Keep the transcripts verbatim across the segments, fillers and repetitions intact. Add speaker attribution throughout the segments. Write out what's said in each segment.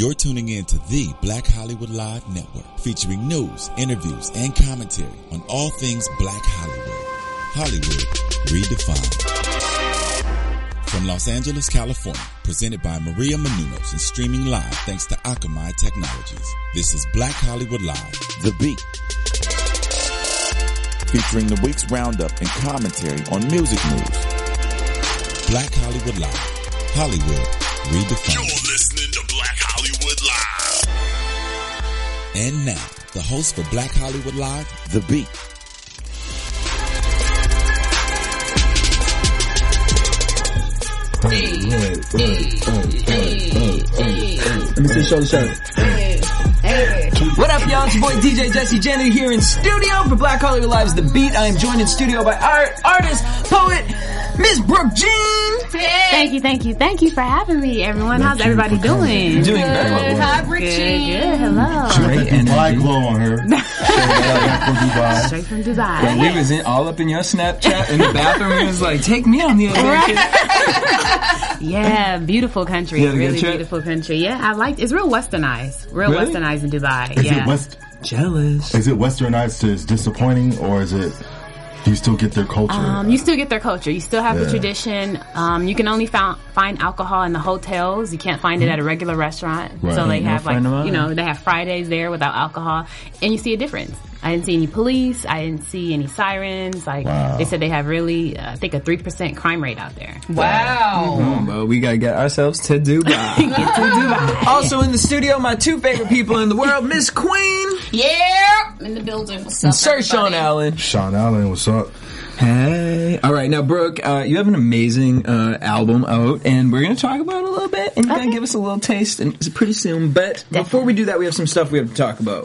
Speaker 1: You're tuning in to the Black Hollywood Live Network, featuring news, interviews, and commentary on all things Black Hollywood. Hollywood redefined. From Los Angeles, California, presented by Maria Menounos and streaming live thanks to Akamai Technologies. This is Black Hollywood Live, The Beat. Featuring the week's roundup and commentary on music news. Black Hollywood Live, Hollywood redefined.
Speaker 2: You're listening to Black Hollywood Live.
Speaker 1: And now, the host for Black Hollywood Live, The Beat.
Speaker 3: Hey, hey, hey, hey, hey, hey. Let me see shoulder shot. Hey, hey. What up, y'all? It's your boy D J Jesse Jenny here in studio for Black Hollywood Live's The Beat. I am joined in studio by art, artist, poet, Miss Brooke Jean.
Speaker 4: Hey. Thank you, thank you, thank you for having me, everyone. How's everybody doing?
Speaker 3: Doing very well.
Speaker 4: Hi, Brooke Jean. Good, hello.
Speaker 5: Great Dubai glow on her. Dubai.
Speaker 4: Straight from Dubai.
Speaker 3: When we was in all up in your Snapchat in the bathroom, it was like, take me on the adventure.
Speaker 4: Yeah, beautiful country.
Speaker 3: You had a good
Speaker 4: Really
Speaker 3: trip?
Speaker 4: beautiful country. Yeah, I liked it's real westernized. Real
Speaker 3: Really?
Speaker 4: westernized in Dubai.
Speaker 5: Is
Speaker 4: yeah.
Speaker 5: it West?
Speaker 3: Jealous.
Speaker 5: Is it westernized as disappointing, or is it? Do you still get their culture?
Speaker 4: Um, you still get their culture. You still have
Speaker 5: Yeah.
Speaker 4: the tradition. Um, you can only found, find alcohol in the hotels. You can't find it at a regular restaurant.
Speaker 5: Right.
Speaker 4: So they
Speaker 3: No
Speaker 4: have like,
Speaker 3: friend of mine.
Speaker 4: you know, they have Fridays there without alcohol. And you see a difference. I didn't see any police. I didn't see any sirens. Like,
Speaker 5: Wow.
Speaker 4: they said they have really, uh, I think, a three percent crime rate out there.
Speaker 6: Wow.
Speaker 3: Oh, well, we gotta get ourselves to Dubai.
Speaker 4: Get to Dubai.
Speaker 3: Also in the studio, my two favorite people in the world, Miss Queen
Speaker 6: Yeah. In the building. What's up,
Speaker 3: and Sir Sean
Speaker 6: everybody?
Speaker 3: Allen.
Speaker 5: Sean Allen, what's up?
Speaker 3: Hey. All right, now, Brooke, uh, you have an amazing uh, album out, and we're going to talk about it a little bit, and you're going to give us a little taste and it's pretty soon. But before we do that, we have some stuff we have to talk about.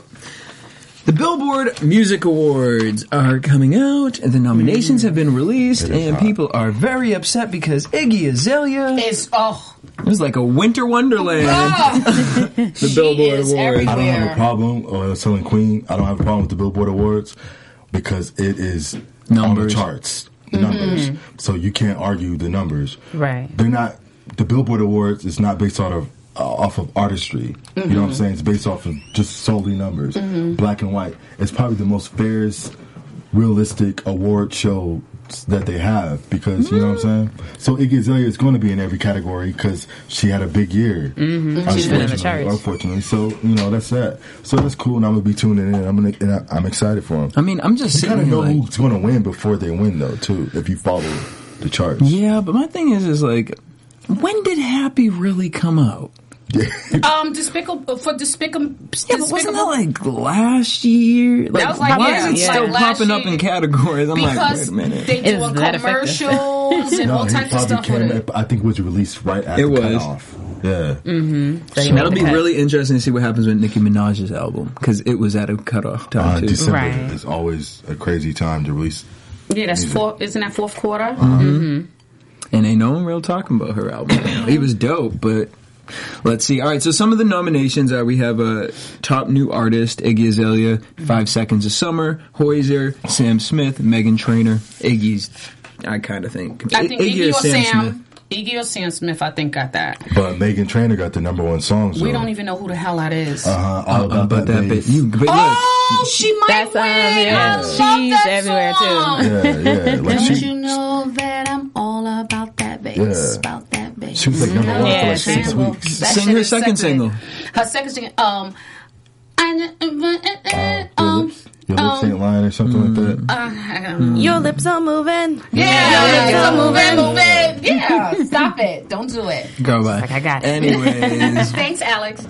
Speaker 3: The Billboard Music Awards are coming out, and the nominations have been released,
Speaker 5: It is
Speaker 3: and
Speaker 5: hot.
Speaker 3: people are very upset because Iggy Azalea
Speaker 6: It's, oh,
Speaker 3: is like a winter wonderland.
Speaker 6: oh.
Speaker 3: The Billboard
Speaker 6: is
Speaker 3: Awards.
Speaker 6: everywhere.
Speaker 5: I don't have
Speaker 6: Where?
Speaker 5: a problem uh, telling Queen. I don't have a problem with the Billboard Awards because it is on the
Speaker 3: Numbers.
Speaker 5: charts, numbers. So you can't argue the numbers.
Speaker 4: Right.
Speaker 5: They're not. The Billboard Awards is not based out of uh, off of artistry. You know what I'm saying? It's based off of just solely numbers, black and white. It's probably the most fairest, realistic award show that they have because you know what I'm saying. So Iggy Azalea is going to be in every category because she had a big year. Mm-hmm.
Speaker 4: She's been in the charts.
Speaker 5: Unfortunately, so you know that's that. So that's cool, and I'm gonna be tuning in. I'm gonna, and I, I'm excited for him.
Speaker 3: I mean, I'm just
Speaker 5: You
Speaker 3: sitting
Speaker 5: gotta
Speaker 3: here
Speaker 5: know
Speaker 3: like,
Speaker 5: who's going to win before they win, though. Too, if you follow the charts.
Speaker 3: yeah, but my thing is, is like, when did Happy really come out?
Speaker 6: Um, Despicable, for Despicable,
Speaker 3: Yeah, but wasn't that like last year? Like,
Speaker 6: was like,
Speaker 3: why
Speaker 6: yeah,
Speaker 3: is it
Speaker 6: yeah.
Speaker 3: still
Speaker 6: like last
Speaker 3: popping up
Speaker 6: year.
Speaker 3: in categories? I'm like, wait
Speaker 6: Because
Speaker 3: a minute.
Speaker 6: they
Speaker 4: Is
Speaker 6: doing
Speaker 4: that effective?
Speaker 6: commercials and
Speaker 5: No,
Speaker 6: all
Speaker 5: he
Speaker 6: types of
Speaker 5: probably
Speaker 6: stuff with
Speaker 5: came.
Speaker 6: it.
Speaker 5: I think it was released right at
Speaker 3: It
Speaker 5: the
Speaker 3: was.
Speaker 5: cutoff. Yeah.
Speaker 4: So
Speaker 3: That'll be really interesting to see what happens with Nicki Minaj's album because it was at a cutoff time
Speaker 5: Uh,
Speaker 3: too.
Speaker 5: December
Speaker 4: Right.
Speaker 5: is always a crazy time to release.
Speaker 6: Yeah, that's fourth. Isn't that fourth quarter?
Speaker 3: And ain't no one real talking about her album. He was dope, but let's see. All right, so some of the nominations are we have a top new artist, Iggy Azalea, Five Seconds of Summer, Hoyser, Sam Smith, Meghan Trainor, Iggy's. I kind of think.
Speaker 6: I think
Speaker 3: I-
Speaker 6: Iggy, or Sam,
Speaker 3: Smith.
Speaker 6: Iggy or Sam Smith. I think got that.
Speaker 5: But Meghan Trainor got the number one song. So.
Speaker 6: We don't even know who the hell that is.
Speaker 5: Uh-huh, all
Speaker 3: Uh,
Speaker 5: about,
Speaker 3: but that bit,
Speaker 5: bass.
Speaker 3: you, but look,
Speaker 6: Oh, she might
Speaker 4: That's, um,
Speaker 6: win.
Speaker 4: yeah.
Speaker 6: I love
Speaker 4: She's
Speaker 6: that
Speaker 4: everywhere,
Speaker 6: song.
Speaker 4: too.
Speaker 5: Yeah, yeah. Like
Speaker 6: Don't
Speaker 5: she,
Speaker 6: you know that I'm all about that bass,
Speaker 5: Yeah.
Speaker 6: about that bass.
Speaker 5: she was like number one for
Speaker 4: Yeah,
Speaker 5: like six
Speaker 4: she-
Speaker 5: weeks.
Speaker 6: That
Speaker 3: sing
Speaker 6: shit
Speaker 3: her
Speaker 6: is
Speaker 3: second
Speaker 6: sexy.
Speaker 3: single.
Speaker 6: Her second single, um, I,
Speaker 5: Uh, your
Speaker 6: um,
Speaker 5: lips, your lips ain't lying or something like that.
Speaker 6: uh,
Speaker 4: Your lips are moving.
Speaker 6: yeah, yeah, moving, moving. Yeah, stop it. Don't do it.
Speaker 3: Go by.
Speaker 4: Like, I got it.
Speaker 3: Anyways,
Speaker 6: Thanks, Alex.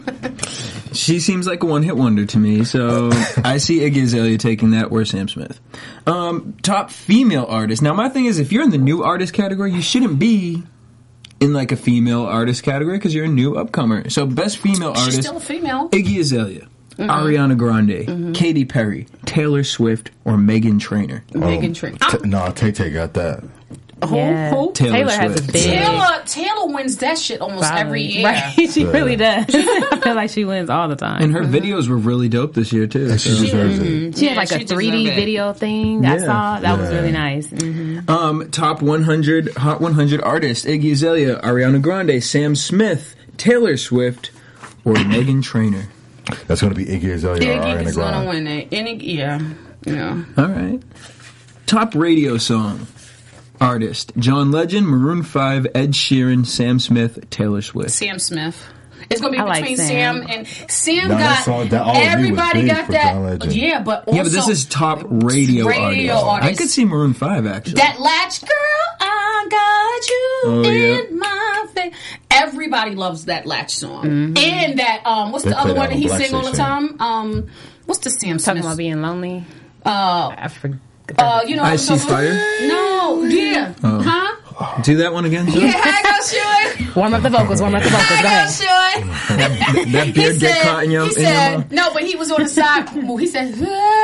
Speaker 3: she seems like a one-hit wonder to me, so I see Iggy Azalea taking that or Sam Smith. Um, top female artist. Now, my thing is, if you're in the new artist category, you shouldn't be in like a female artist category because you're a new upcomer. So, best female
Speaker 6: She's
Speaker 3: artist,
Speaker 6: still a female.
Speaker 3: Iggy Azalea, Ariana Grande, Katy Perry, Taylor Swift, or Meghan Trainor.
Speaker 6: Megan Trainor.
Speaker 5: T- no, Tay Tay got that.
Speaker 6: Who?
Speaker 4: Yeah.
Speaker 6: Who?
Speaker 3: Taylor
Speaker 4: Taylor has a
Speaker 3: Swift.
Speaker 4: big.
Speaker 6: Taylor, Taylor wins that shit almost every year.
Speaker 4: Right? She really does. I feel like she wins all the time.
Speaker 3: And her videos were really dope this year, too.
Speaker 5: And she
Speaker 3: so.
Speaker 5: deserves it.
Speaker 4: She had
Speaker 6: Yeah,
Speaker 4: like
Speaker 6: she
Speaker 4: a three D
Speaker 6: deserved it.
Speaker 4: video thing. I
Speaker 3: Yeah.
Speaker 4: saw that was
Speaker 5: Yeah.
Speaker 4: really nice. hmm
Speaker 3: Um, top one hundred, Hot one hundred artists, Iggy Azalea, Ariana Grande, Sam Smith, Taylor Swift, or Meghan Trainor?
Speaker 5: That's going to be Iggy Azalea or Ariana
Speaker 6: Iggy is going to
Speaker 5: Grande.
Speaker 6: win it. Iggy, yeah. Yeah.
Speaker 3: All right. Top radio song. Artist. John Legend, Maroon five, Ed Sheeran, Sam Smith, Taylor Swift.
Speaker 6: Sam Smith. It's going to be
Speaker 4: I like
Speaker 6: between
Speaker 4: Sam.
Speaker 6: Sam. and Sam
Speaker 5: Now, that
Speaker 6: got
Speaker 5: song- that all of me was
Speaker 6: everybody
Speaker 5: big
Speaker 6: got
Speaker 5: for John
Speaker 6: that.
Speaker 5: Legend.
Speaker 6: Yeah, but also
Speaker 3: Yeah, but this is top radio,
Speaker 6: radio
Speaker 3: artist.
Speaker 6: artist.
Speaker 3: I could see Maroon five, actually.
Speaker 6: that latch girl. I got you
Speaker 3: Oh,
Speaker 6: in
Speaker 3: yeah.
Speaker 6: my face. Everybody loves that latch song,
Speaker 4: Mm-hmm.
Speaker 6: and that um, what's
Speaker 5: They
Speaker 6: the other
Speaker 5: play
Speaker 6: one
Speaker 5: that
Speaker 6: that he
Speaker 5: on Black
Speaker 6: sing all the
Speaker 5: Station.
Speaker 6: time? Um, what's the Sam
Speaker 4: Talking
Speaker 6: Smith?
Speaker 4: about being lonely.
Speaker 6: uh,
Speaker 4: I forgot.
Speaker 6: uh, you know,
Speaker 3: I
Speaker 6: what I'm
Speaker 3: See
Speaker 6: talking-
Speaker 3: Spider?
Speaker 6: No, yeah, huh?
Speaker 3: Do that one again, Joe?
Speaker 6: Yeah, I go Shoy.
Speaker 4: Warm up the vocals. Warm up the vocals. Go
Speaker 6: I go
Speaker 4: ahead.
Speaker 6: Shoy.
Speaker 3: That, that
Speaker 6: He
Speaker 3: beard get
Speaker 6: said,
Speaker 3: caught in your,
Speaker 6: he
Speaker 3: in your
Speaker 6: said
Speaker 3: mouth?
Speaker 6: no, but he was on the side. Well, he said,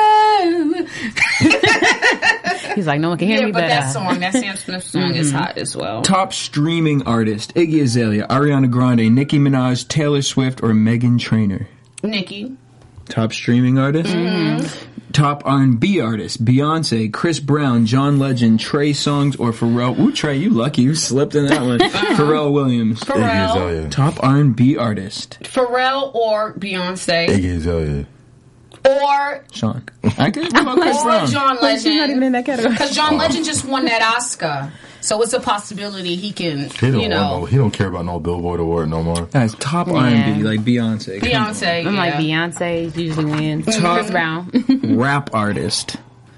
Speaker 4: He's like, no one can hear
Speaker 6: yeah,
Speaker 4: me,
Speaker 6: but
Speaker 4: but
Speaker 6: that
Speaker 4: uh,
Speaker 6: song, that Sam Smith song, is hot as well.
Speaker 3: Top streaming artist. Iggy Azalea, Ariana Grande, Nicki Minaj, Taylor Swift, or Meghan Trainor.
Speaker 6: Nikki,
Speaker 3: Top streaming artist.
Speaker 6: Mm-hmm.
Speaker 3: Top R and B artist. Beyonce, Chris Brown, John Legend, Trey Songz, or Pharrell. Ooh, Trey, you lucky. You slipped in that one. Pharrell Williams.
Speaker 5: Iggy
Speaker 6: Pharrell,
Speaker 5: Azalea.
Speaker 3: Top R and B artist.
Speaker 6: Pharrell or Beyonce
Speaker 5: Iggy Azalea.
Speaker 6: or
Speaker 3: Sean. I could go Chris
Speaker 6: or
Speaker 3: Brown.
Speaker 6: John
Speaker 4: she's not even in
Speaker 6: Legend
Speaker 4: that category.
Speaker 6: because John Legend just won that Oscar, so it's a possibility he can,
Speaker 5: He don't,
Speaker 6: you know,
Speaker 5: want no, he don't care about no Billboard award no more.
Speaker 3: Guys, top R and B, like Beyonce. Come on.
Speaker 6: Beyonce.
Speaker 4: I'm like
Speaker 6: yeah.
Speaker 4: Beyonce usually wins.
Speaker 3: Top-
Speaker 4: Chris Brown.
Speaker 3: Rap artist.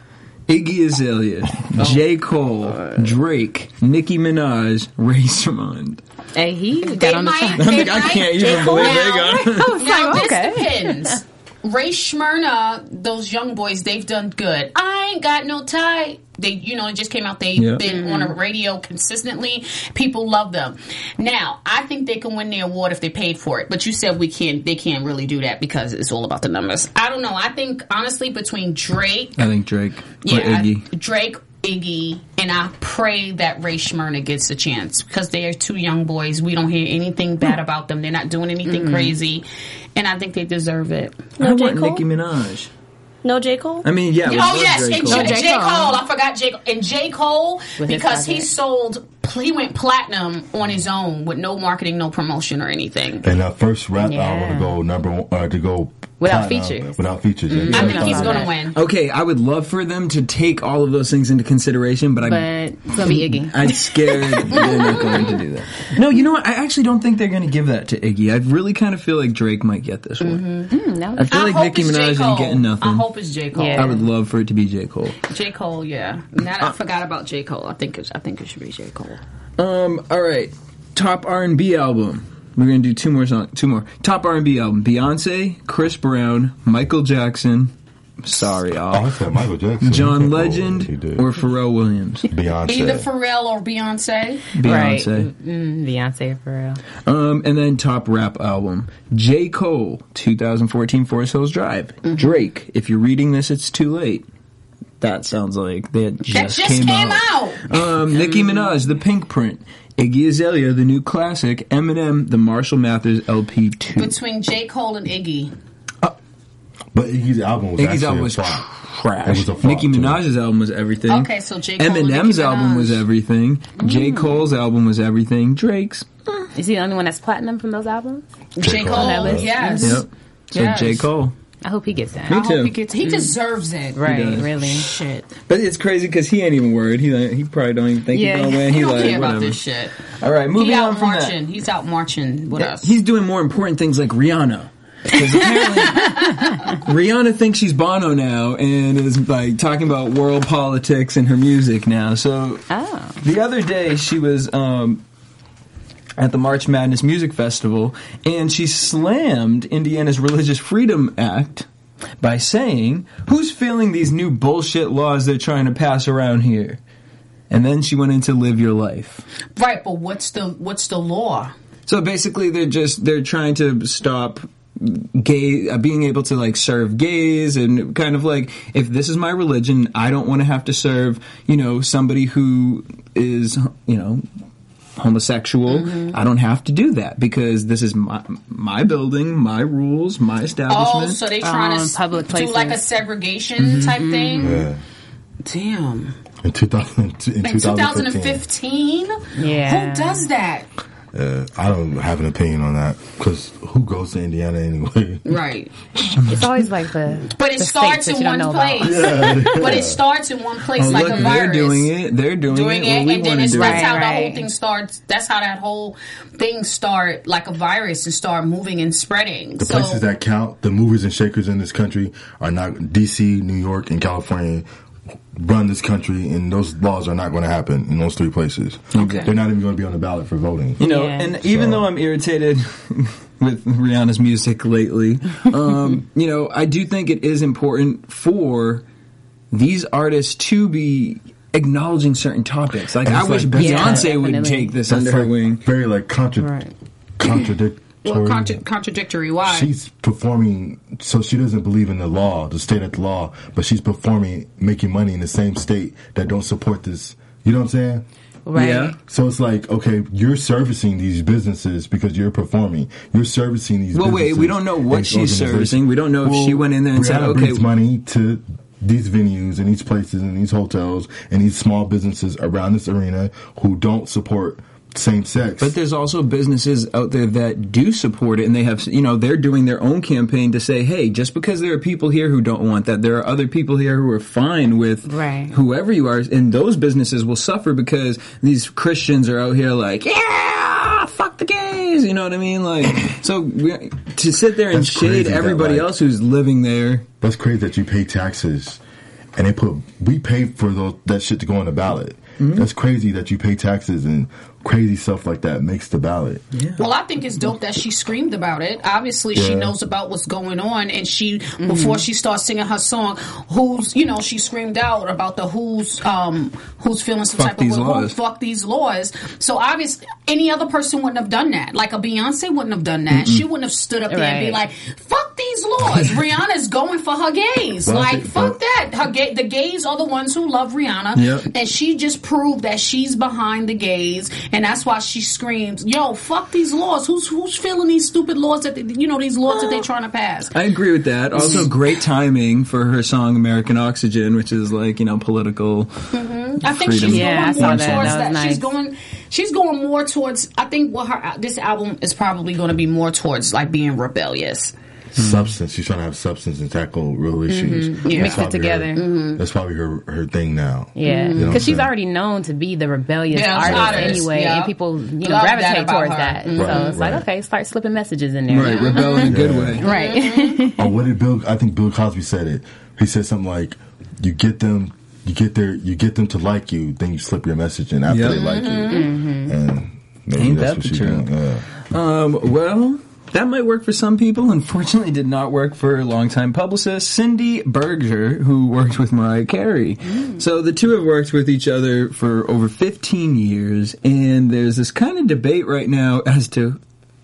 Speaker 3: Iggy Azalea, J. Cole, Drake, Nicki Minaj, Ray Sharmond.
Speaker 4: Hey, he got
Speaker 6: They
Speaker 4: on the
Speaker 6: might-
Speaker 4: top.
Speaker 3: I,
Speaker 6: they
Speaker 3: think I
Speaker 6: might-
Speaker 3: can't
Speaker 6: J.
Speaker 3: even
Speaker 6: Cole
Speaker 3: believe they
Speaker 6: now-
Speaker 3: got it.
Speaker 4: I was
Speaker 6: Now
Speaker 4: like,
Speaker 6: this
Speaker 4: okay.
Speaker 6: depends. Ray Shmurna, those young boys, they've done good. I ain't got no tie. They, you know, it just came out. They've
Speaker 3: Yeah.
Speaker 6: been on a radio consistently. People love them. Now, I think they can win the award if they paid for it. But you said we can't. They can't really do that because it's all about the numbers. I don't know. I think honestly, between Drake,
Speaker 3: I think Drake or
Speaker 6: yeah,
Speaker 3: Iggy.
Speaker 6: I- Drake, Iggy, and I pray that Ray Shmurna gets a chance because they are two young boys. We don't hear anything bad about them. They're not doing anything crazy, and I think they deserve it.
Speaker 3: I
Speaker 7: No J.
Speaker 3: want
Speaker 7: Cole?
Speaker 3: Nicki Minaj.
Speaker 7: No J. Cole?
Speaker 3: I mean, yeah. we
Speaker 6: Oh
Speaker 3: love
Speaker 6: yes,
Speaker 3: J.
Speaker 6: and
Speaker 3: Cole.
Speaker 6: J.
Speaker 4: J.
Speaker 6: J.
Speaker 4: Cole.
Speaker 6: Cole. I forgot J. Cole. And J. Cole
Speaker 4: With his
Speaker 6: because he
Speaker 4: project.
Speaker 6: sold. He went platinum on his own with no marketing, no promotion, or anything.
Speaker 5: And that first rap
Speaker 4: Yeah.
Speaker 5: album to go number one, uh, to go
Speaker 4: Without
Speaker 5: platinum,
Speaker 4: features.
Speaker 5: Without features. yeah.
Speaker 6: I think he's
Speaker 4: saw
Speaker 6: going to
Speaker 4: that.
Speaker 6: win.
Speaker 3: Okay, I would love for them to take all of those things into consideration, but I'm
Speaker 4: But it's gonna be Iggy.
Speaker 3: I'm scared they're not going to do that. No, you know what? I actually don't think they're going to give that to Iggy. I really kind of feel like Drake might get this one.
Speaker 4: Mm, no.
Speaker 3: I feel
Speaker 6: I
Speaker 3: like
Speaker 6: hope
Speaker 3: Nicki
Speaker 6: it's J.
Speaker 3: Minaj
Speaker 6: Cole.
Speaker 3: ain't getting nothing.
Speaker 6: I hope it's J. Cole.
Speaker 4: Yeah.
Speaker 3: I would love for it to be J. Cole.
Speaker 6: J. Cole, yeah. Now that I forgot about J. Cole. I think it's, I think it should be J. Cole.
Speaker 3: Um, all right. Top R and B album. We're going to do two more songs. Two more. Top R and B album. Beyonce, Chris Brown, Michael Jackson. Sorry,
Speaker 5: Oh, I
Speaker 3: y'all.
Speaker 5: said Michael Jackson.
Speaker 3: John
Speaker 5: Oh, he
Speaker 3: Legend
Speaker 5: did.
Speaker 3: or Pharrell Williams.
Speaker 5: Beyonce.
Speaker 6: Either Pharrell or Beyonce.
Speaker 4: Right.
Speaker 3: Beyonce.
Speaker 4: Mm, Beyonce for real.
Speaker 3: Um, and then top rap album. J. Cole, twenty fourteen Forest Hills Drive.
Speaker 6: Mm-hmm.
Speaker 3: Drake, if you're reading this, it's too late. That sounds like that just,
Speaker 6: That just
Speaker 3: came,
Speaker 6: came
Speaker 3: out.
Speaker 6: out.
Speaker 3: Um, Nicki Minaj, The Pink Print. Iggy Azalea, The New Classic. Eminem, The Marshall Mathers L P two.
Speaker 6: Between J. Cole and Iggy.
Speaker 5: But Iggy's album was
Speaker 3: Iggy's
Speaker 5: actually
Speaker 3: album
Speaker 5: a
Speaker 3: was
Speaker 5: flop.
Speaker 3: trash.
Speaker 5: It was a flop,
Speaker 3: Nicki
Speaker 5: too.
Speaker 3: Minaj's album was everything.
Speaker 6: Okay, so J. Cole and
Speaker 3: Eminem's
Speaker 6: Nicki
Speaker 3: album was
Speaker 6: Minaj.
Speaker 3: everything. J.
Speaker 6: Mm.
Speaker 3: Cole's album was everything. Drake's.
Speaker 4: Is he the only one that's platinum from those albums?
Speaker 6: J. Cole,
Speaker 5: On that
Speaker 4: list?
Speaker 6: yes.
Speaker 3: Yep. So
Speaker 6: Yes.
Speaker 3: J. Cole.
Speaker 4: I hope he gets that.
Speaker 3: Me
Speaker 6: I
Speaker 3: too.
Speaker 6: hope he gets. He deserves it.
Speaker 4: Right,
Speaker 3: does.
Speaker 4: really.
Speaker 6: Shit.
Speaker 3: But it's crazy because he ain't even worried. He like, he probably don't even think
Speaker 4: Yeah.
Speaker 3: he's gonna win.
Speaker 6: He
Speaker 3: He
Speaker 6: don't
Speaker 3: like
Speaker 6: care about
Speaker 3: whatever.
Speaker 6: this shit.
Speaker 3: All right, moving
Speaker 6: He
Speaker 3: on
Speaker 6: out
Speaker 3: from
Speaker 6: marching. He's out marching with
Speaker 3: that.
Speaker 6: us.
Speaker 3: He's doing more important things like Rihanna. Because apparently Rihanna thinks she's Bono now and is like talking about world politics in her music now. So
Speaker 4: Oh.
Speaker 3: the other day she was um, at the March Madness Music Festival and she slammed Indiana's Religious Freedom Act by saying, "Who's feeling these new bullshit laws they're trying to pass around here?" And then she went into Live Your Life.
Speaker 6: Right, but what's the what's the law?
Speaker 3: So basically, they're just they're trying to stop gay uh, being able to like serve gays and kind of like, if this is my religion, I don't want to have to serve, you know, somebody who is, you know, homosexual.
Speaker 6: Mm-hmm.
Speaker 3: I don't have to do that because this is my my building, my rules, my
Speaker 6: Oh,
Speaker 3: establishment.
Speaker 6: so they trying
Speaker 4: Um,
Speaker 6: to s-
Speaker 4: public
Speaker 6: do like a
Speaker 4: places.
Speaker 6: segregation type thing?
Speaker 5: Yeah.
Speaker 6: Damn.
Speaker 5: In two thousand, in
Speaker 6: In
Speaker 5: twenty fifteen.
Speaker 6: twenty fifteen?
Speaker 4: Yeah.
Speaker 6: Who does that?
Speaker 5: Uh, I don't have an opinion on that because who goes to Indiana anyway?
Speaker 6: Right.
Speaker 4: It's always like the
Speaker 6: But it
Speaker 4: the
Speaker 6: starts
Speaker 4: states that
Speaker 6: in
Speaker 4: you don't
Speaker 6: one
Speaker 4: know
Speaker 6: place.
Speaker 4: about.
Speaker 6: But it starts in one place
Speaker 3: Oh,
Speaker 6: like
Speaker 3: look,
Speaker 6: a
Speaker 3: they're
Speaker 6: virus.
Speaker 3: doing it. They're doing,
Speaker 6: Doing
Speaker 3: it.
Speaker 6: it,
Speaker 3: What we
Speaker 6: and then
Speaker 3: wanna
Speaker 6: it's,
Speaker 3: do.
Speaker 6: that's how
Speaker 4: Right,
Speaker 6: the whole
Speaker 4: right.
Speaker 6: thing starts. That's how that whole thing start, like a virus, and start moving and spreading.
Speaker 5: The
Speaker 6: so,
Speaker 5: places that count, the movers and shakers in this country are not D C, New York, and California. Run this country, and those laws are not going to happen in those three places.
Speaker 3: Okay.
Speaker 5: They're not even going to be on the ballot for voting.
Speaker 3: You know,
Speaker 4: Yeah.
Speaker 3: and even
Speaker 5: So-
Speaker 3: though I'm irritated with Rihanna's music lately, um, you know, I do think it is important for these artists to be acknowledging certain topics. Like,
Speaker 5: And
Speaker 3: I
Speaker 5: it's
Speaker 3: wish
Speaker 5: like-
Speaker 3: Beyonce
Speaker 4: Yeah,
Speaker 3: would
Speaker 4: definitely.
Speaker 3: take this
Speaker 5: That's
Speaker 3: under her
Speaker 5: like
Speaker 3: wing.
Speaker 5: very like contra-
Speaker 4: Right.
Speaker 5: contradictory.
Speaker 6: well, contra- contradictory. Why?
Speaker 5: She's performing, so she doesn't believe in the law, the state of the law, but she's performing, making money in the same state that don't support this. You know what I'm saying?
Speaker 4: Right.
Speaker 3: Yeah.
Speaker 5: So it's like, okay, you're servicing these businesses because you're performing. You're servicing these
Speaker 3: Well,
Speaker 5: businesses.
Speaker 3: wait, we don't know what
Speaker 5: and
Speaker 3: she's
Speaker 5: organizations.
Speaker 3: servicing. We don't know if she went in there and said,
Speaker 5: Brianna
Speaker 3: okay-
Speaker 5: brings money to these venues and these places and these hotels and these small businesses around this arena who don't support same sex.
Speaker 3: But there's also businesses out there that do support it, and they have, you know, they're doing their own campaign to say, hey, just because there are people here who don't want that, there are other people here who are fine with
Speaker 4: Right.
Speaker 3: whoever you are, and those businesses will suffer because these Christians are out here like, yeah, fuck the gays, you know what I mean? Like, so we, to sit there and
Speaker 5: That's
Speaker 3: shade
Speaker 5: crazy that,
Speaker 3: everybody
Speaker 5: like-
Speaker 3: else who's living there.
Speaker 5: That's crazy that you pay taxes and they put, we pay for those, that shit to go on the ballot.
Speaker 3: Mm-hmm.
Speaker 5: That's crazy that you pay taxes and crazy stuff like that makes the ballot.
Speaker 6: Well, I think it's dope that she screamed about it. Obviously, she
Speaker 5: Yeah.
Speaker 6: knows about what's going on, and she before she starts singing her song, who's you know she screamed out about the who's um who's feeling some
Speaker 3: Fuck
Speaker 6: type
Speaker 3: these
Speaker 6: of way, who
Speaker 3: laws.
Speaker 6: fuck these laws. So obviously, any other person wouldn't have done that. Like a Beyonce wouldn't have done that. She wouldn't have stood up there and be
Speaker 4: Right.
Speaker 6: like, "Fuck these laws." Rihanna's going for her gays.
Speaker 5: Well, I
Speaker 6: like
Speaker 5: think-
Speaker 6: fuck
Speaker 5: well-
Speaker 6: that. Her gay, the gays are the ones who love Rihanna,
Speaker 3: Yep.
Speaker 6: and she just proved that she's behind the gays, and that's why she screams, "Yo, fuck these laws! Who's who's feeling these stupid laws that they, you know these laws that they're trying to pass?"
Speaker 3: I agree with that. Also, great timing for her song "American Oxygen," which is like, you know, political.
Speaker 6: I think
Speaker 3: Freedom.
Speaker 6: she's
Speaker 4: Yeah, I
Speaker 6: going
Speaker 4: saw
Speaker 6: more
Speaker 4: that.
Speaker 6: towards
Speaker 4: That
Speaker 6: that.
Speaker 4: was
Speaker 6: She's
Speaker 4: nice.
Speaker 6: going, she's going more towards. I think what her this album is probably going to be more towards like being rebellious.
Speaker 5: Substance. She's trying to have substance and tackle real issues.
Speaker 6: Yeah.
Speaker 5: That's
Speaker 4: Mix it
Speaker 5: probably
Speaker 4: together.
Speaker 5: Her,
Speaker 6: Mm-hmm.
Speaker 5: That's probably her her thing now.
Speaker 4: Yeah,
Speaker 5: You know
Speaker 4: because
Speaker 5: what I'm
Speaker 4: she's
Speaker 5: saying?
Speaker 4: already known to be the rebellious
Speaker 6: Yeah,
Speaker 4: artist
Speaker 6: artist,
Speaker 4: anyway,
Speaker 6: yeah.
Speaker 4: and people you know
Speaker 6: Love that
Speaker 4: gravitate
Speaker 6: about
Speaker 4: towards
Speaker 6: her.
Speaker 4: that.
Speaker 6: Mhm.
Speaker 4: So
Speaker 5: Right,
Speaker 4: it's like,
Speaker 5: right.
Speaker 4: okay, start slipping messages in there.
Speaker 3: Right, rebel in a good
Speaker 5: Yeah.
Speaker 3: way.
Speaker 4: Right.
Speaker 5: Oh, what did Bill? I think Bill Cosby said it. He said something like, "You get them, you get their, you get them to like you, then you slip your message in after
Speaker 3: Yep.
Speaker 5: they like you." And maybe
Speaker 3: Ain't
Speaker 5: that's
Speaker 3: that
Speaker 5: what
Speaker 3: the
Speaker 5: she's
Speaker 3: truth?
Speaker 5: doing. Yeah.
Speaker 3: Um, well, that might work for some people. Unfortunately, did not work for longtime publicist Cindy Berger, who worked with Mariah Carey. So the two have worked with each other for over fifteen years, and there's this kind of debate right now as to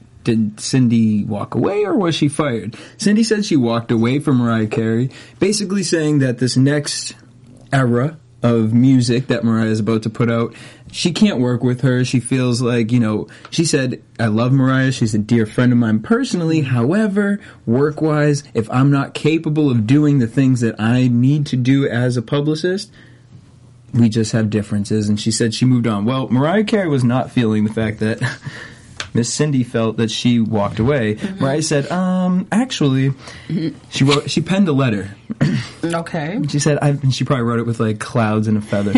Speaker 3: did Cindy walk away or was she fired? Cindy said she walked away from Mariah Carey, basically saying that this next era of music that Mariah is about to put out, she can't work with her. She feels like, you know, she said, I love Mariah. She's a dear friend of mine personally. However, work-wise, if I'm not capable of doing the things that I need to do as a publicist, we just have differences. And she said she moved on. Well, Mariah Carey was not feeling the fact that Miss Cindy felt that she walked away.
Speaker 6: Mm-hmm.
Speaker 3: Mariah said, um, actually, she wrote, she penned a letter.
Speaker 6: Okay.
Speaker 3: She said, I've, and she probably wrote it with like clouds and a feather.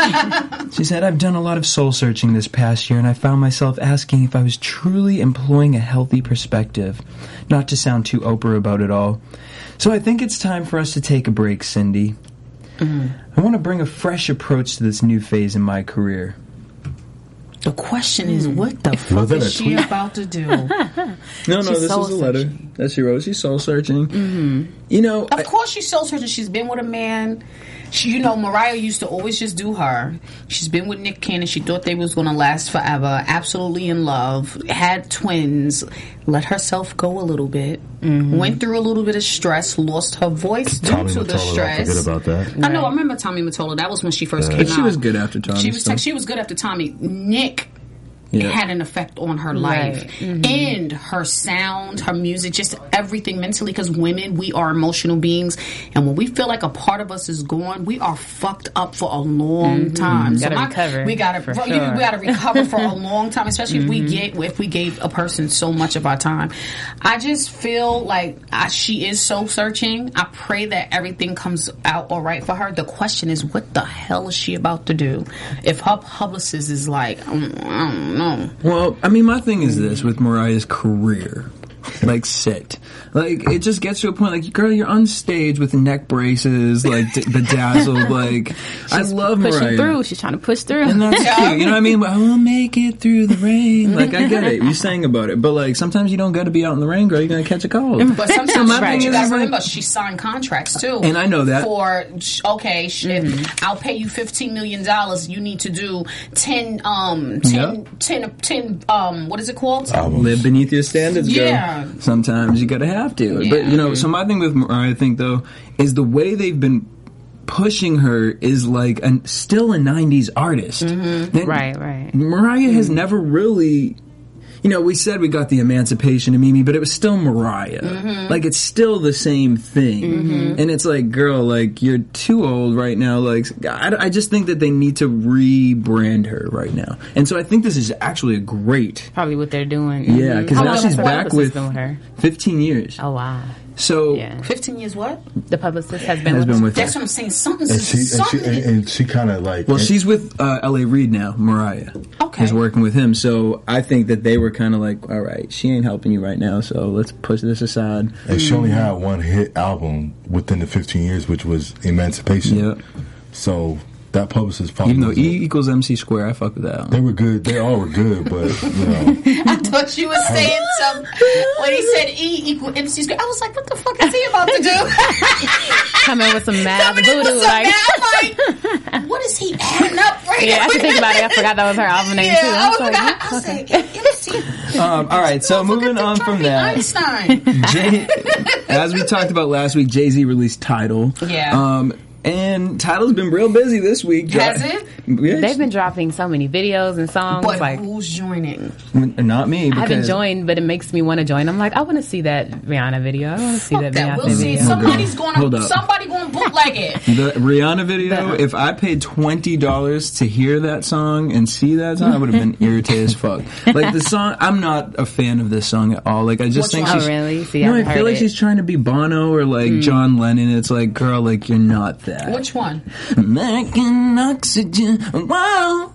Speaker 3: She said, I've done a lot of soul searching this past year, and I found myself asking if I was truly employing a healthy perspective, not to sound too Oprah about it all. So I think it's time for us to take a break, Cindy.
Speaker 6: Mm-hmm.
Speaker 3: I want to bring a fresh approach to this new phase in my career.
Speaker 6: The question is, what the fuck
Speaker 5: that
Speaker 6: is
Speaker 5: a
Speaker 6: she
Speaker 5: tweet?
Speaker 6: about to do?
Speaker 3: No, no,
Speaker 4: She's
Speaker 3: this
Speaker 4: soul
Speaker 3: is a letter
Speaker 4: searching.
Speaker 3: that she wrote. She's soul searching. You know,
Speaker 6: Of
Speaker 3: I-
Speaker 6: course, she's soul searching. She's been with a man. She, you know, Mariah used to always just do her. She's been with Nick Cannon. She thought they was going to last forever. Absolutely in love. Had twins. Let herself go a little bit. Went through a little bit of stress. Lost her voice due
Speaker 5: Tommy
Speaker 6: to the
Speaker 5: Mottola, don't
Speaker 6: stress.
Speaker 5: forget about that.
Speaker 6: I know. I remember Tommy Matola. That was when she first came
Speaker 3: but
Speaker 6: out.
Speaker 3: she was good after Tommy.
Speaker 6: She was
Speaker 3: so.
Speaker 6: she was good after Tommy. Nick
Speaker 3: Yeah.
Speaker 6: had an effect on her life
Speaker 4: Right. Mm-hmm.
Speaker 6: and her sound, her music, just everything mentally. Because women, we are emotional beings, and when we feel like a part of us is gone, we are fucked up for a long time.
Speaker 4: Gotta recover,
Speaker 6: We gotta,
Speaker 4: for
Speaker 6: bro,
Speaker 4: sure.
Speaker 6: you- we gotta recover for a long time, especially if we get if we gave a person so much of our time. I just feel like I, she is so searching. I pray that everything comes out all right for her. The question is, what the hell is she about to do? If her publicist is like, mm, I don't know.
Speaker 3: Well, I mean, my thing is this with Mariah's career. Like, sit. Like, it just gets to a point, like, girl, you're on stage with neck braces, like, d- bedazzled, like, I love
Speaker 4: Pushing
Speaker 3: Mariah.
Speaker 4: through. She's trying to push through.
Speaker 3: And that's cute, you know what I mean? I will make it through the rain. Like, I get it. You sang about it. But, like, sometimes you don't got to be out in the rain, girl. You're going to catch a cold.
Speaker 6: But sometimes
Speaker 3: So my
Speaker 6: right,
Speaker 3: thing
Speaker 6: you
Speaker 3: is,
Speaker 6: gotta
Speaker 3: is like-
Speaker 6: remember she signed contracts too.
Speaker 3: And I know that.
Speaker 6: For sh- okay, sh- if I'll pay you fifteen million dollars. You need to do ten, um, ten,
Speaker 3: Yep.
Speaker 6: ten, ten, um, what is it called?
Speaker 5: Albums.
Speaker 3: Live beneath your standards, girl.
Speaker 6: Yeah.
Speaker 3: Sometimes you gotta have to.
Speaker 6: Yeah.
Speaker 3: But, you know, so my thing with Mariah, I think, though, is the way they've been pushing her is like an, still a nineties artist. Then
Speaker 4: Right, right.
Speaker 3: Mariah has never really... You know, we said we got the emancipation of Mimi, but it was still Mariah. Like, it's still the same thing. And it's like, girl, like, you're too old right now. Like, I, I just think that they need to rebrand her right now. And so I think this is actually a great...
Speaker 4: Probably what they're doing.
Speaker 3: Yeah, because
Speaker 4: How
Speaker 3: now
Speaker 4: long
Speaker 3: she's
Speaker 4: has the
Speaker 3: back
Speaker 4: publicist
Speaker 3: with
Speaker 4: been with her.
Speaker 3: fifteen years.
Speaker 4: Oh wow.
Speaker 3: So
Speaker 4: Yeah.
Speaker 6: Fifteen years. What?
Speaker 4: The publicist has been
Speaker 3: has
Speaker 4: with
Speaker 3: been
Speaker 4: her.
Speaker 3: with her.
Speaker 6: That's what I'm saying. Something's
Speaker 5: And she and she
Speaker 6: something.
Speaker 5: and, and she kind of like
Speaker 3: Well,
Speaker 5: and-
Speaker 3: she's with uh, L A Reid now, Mariah.
Speaker 6: Okay.
Speaker 3: Is working with him. So I think that they were kind of like, all right, she ain't helping you right now, so let's push this aside.
Speaker 5: and she only had one hit album within the fifteen years, which was Emancipation.
Speaker 3: Yep.
Speaker 5: So that publicist probably
Speaker 3: Even though
Speaker 5: wasn't-
Speaker 3: E equals M C square, I fuck with that.
Speaker 5: they were good. They all were good, but you know,
Speaker 6: I thought you were saying something when he said E equal M C squared. I was like, what the fuck is he about to do?
Speaker 4: Coming with some math
Speaker 6: Coming in
Speaker 4: voodoo.
Speaker 6: with some
Speaker 4: Like,
Speaker 6: math, I'm like, what is he adding up right
Speaker 4: yeah,
Speaker 6: now?
Speaker 4: I have to think about it. I forgot that was her album name
Speaker 6: Yeah,
Speaker 4: too.
Speaker 6: I was
Speaker 4: like,
Speaker 6: like, I, I was like, M C.
Speaker 3: Um, all right, so moving on from that,
Speaker 6: Einstein.
Speaker 3: Jay, as we talked about last week, Jay-Z released Tidal.
Speaker 6: Yeah.
Speaker 3: Um, and Tidal's been real busy this week.
Speaker 6: Has it?
Speaker 3: Yes.
Speaker 4: They've been dropping so many videos and songs.
Speaker 6: But
Speaker 4: like,
Speaker 6: who's joining?
Speaker 3: Not me.
Speaker 4: I haven't
Speaker 3: because-
Speaker 4: joined, but it makes me want to join. I'm like, I want to see that Rihanna video. I want to see
Speaker 6: Fuck
Speaker 4: that
Speaker 6: that.
Speaker 4: Beyonce
Speaker 6: We'll see.
Speaker 4: video.
Speaker 6: Somebody's
Speaker 3: Hold
Speaker 6: going to
Speaker 3: up.
Speaker 6: somebody going to bootleg it.
Speaker 3: The Rihanna video, if I paid twenty dollars to hear that song and see that song, I would have been irritated as fuck. Like, the song, I'm not a fan of this song at all. Like, I just
Speaker 6: Which
Speaker 3: think
Speaker 6: one?
Speaker 3: she's...
Speaker 4: Oh, really? See,
Speaker 3: no,
Speaker 4: I
Speaker 3: I
Speaker 4: haven't
Speaker 3: feel
Speaker 4: heard
Speaker 3: like
Speaker 4: it.
Speaker 3: she's trying to be Bono or, like, John Lennon. It's like, girl, like, you're not that.
Speaker 6: Which one?
Speaker 3: Making oxygen, wow.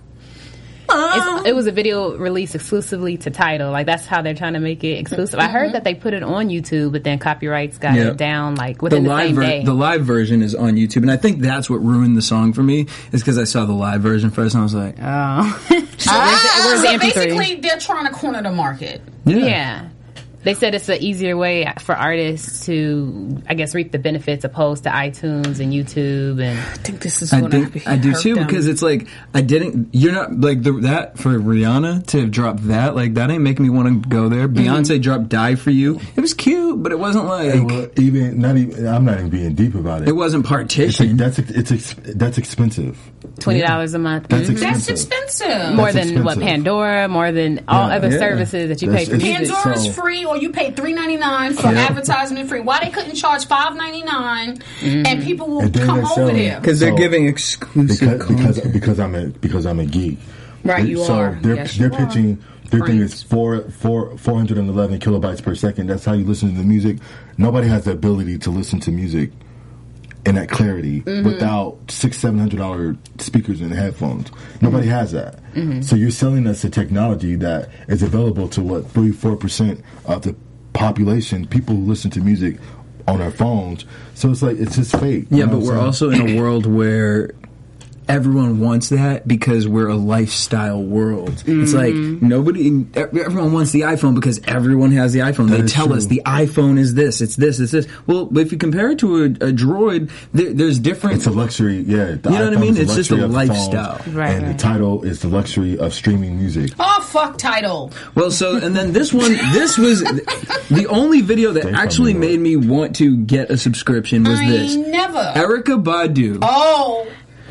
Speaker 4: It's, it was a video released exclusively to Tidal. Like, that's how they're trying to make it exclusive. I heard that they put it on YouTube, but then copyrights got
Speaker 3: Yeah.
Speaker 4: it down like
Speaker 3: The
Speaker 4: within the,
Speaker 3: live,
Speaker 4: same
Speaker 3: ver-
Speaker 4: day.
Speaker 3: the live version is on YouTube, and I think that's what ruined the song for me, is because I saw the live version first, and I was like,
Speaker 4: oh,
Speaker 6: So,
Speaker 4: where's the
Speaker 6: so
Speaker 4: M P three?
Speaker 6: basically, they're trying to corner the market.
Speaker 3: yeah.
Speaker 4: yeah. They said it's an easier way for artists to, I guess, reap the benefits opposed to iTunes and YouTube and.
Speaker 6: I think this is
Speaker 3: I
Speaker 6: going to
Speaker 3: think I do too, because it's like I didn't. You're not like the, that for Rihanna to drop that. Like, that ain't making me want to go there. Beyonce dropped "Die for You." It was cute, but it wasn't like
Speaker 5: and well, even not even. I'm not even being deep about it.
Speaker 3: it wasn't
Speaker 5: It's like,
Speaker 3: partition.
Speaker 5: that's it's ex- that's expensive.
Speaker 4: Twenty dollars a month.
Speaker 5: That's
Speaker 4: Mhm.
Speaker 6: That's
Speaker 5: expensive.
Speaker 6: expensive.
Speaker 4: More
Speaker 5: That's
Speaker 4: than what
Speaker 5: expensive.
Speaker 4: Pandora, more than all
Speaker 5: Yeah.
Speaker 4: other
Speaker 3: Yeah.
Speaker 4: services that you
Speaker 5: That's-
Speaker 4: pay for
Speaker 5: it's-
Speaker 4: music.
Speaker 6: Pandora's
Speaker 5: So-
Speaker 6: free, or you pay three ninety nine for
Speaker 3: Yeah.
Speaker 6: advertisement free. Why they couldn't charge five ninety nine and people will
Speaker 5: And then
Speaker 6: come
Speaker 5: they're
Speaker 6: over
Speaker 5: selling-
Speaker 6: there?
Speaker 3: Because they're
Speaker 5: So-
Speaker 3: giving exclusive
Speaker 5: because because
Speaker 3: content.
Speaker 5: because I'm a because I'm a geek.
Speaker 6: Right, you
Speaker 5: so
Speaker 6: are.
Speaker 5: they're
Speaker 6: Yes, you
Speaker 5: they're
Speaker 6: are.
Speaker 5: pitching. Their thing
Speaker 6: Prince.
Speaker 5: is four four four hundred and eleven kilobytes per second. That's how you listen to the music. Nobody has the ability to listen to music in that clarity
Speaker 6: Mm-hmm.
Speaker 5: without six seven hundred dollar speakers and headphones. Nobody has that.
Speaker 6: Mm-hmm.
Speaker 5: So you're selling us a technology that is available to what three four percent of the population. People who listen to music on their phones. So it's like it's just fake.
Speaker 3: Yeah,
Speaker 5: You know
Speaker 3: but
Speaker 5: what
Speaker 3: we're
Speaker 5: I'm
Speaker 3: also in a world where everyone wants that because we're a lifestyle world. It's like nobody, everyone wants the iPhone because everyone has the iPhone.
Speaker 5: That
Speaker 3: They
Speaker 5: is
Speaker 3: tell
Speaker 5: true.
Speaker 3: us the iPhone is this, it's this, it's this. Well, if you compare it to a, a Droid, there, there's different.
Speaker 5: It's a luxury, yeah. The
Speaker 3: You know what I
Speaker 5: iPhone
Speaker 3: mean?
Speaker 5: is
Speaker 3: It's just
Speaker 5: luxury
Speaker 3: a
Speaker 5: of the phone,
Speaker 3: lifestyle.
Speaker 4: Right,
Speaker 5: and
Speaker 4: right.
Speaker 5: the title is the luxury of streaming music.
Speaker 6: Oh, fuck Tidal.
Speaker 3: Well, so, and then this one, this was the only video that
Speaker 5: They
Speaker 3: actually
Speaker 5: probably
Speaker 3: made me want to get a subscription was
Speaker 6: I
Speaker 3: this.
Speaker 6: never.
Speaker 3: Erykah Badu.
Speaker 6: Oh.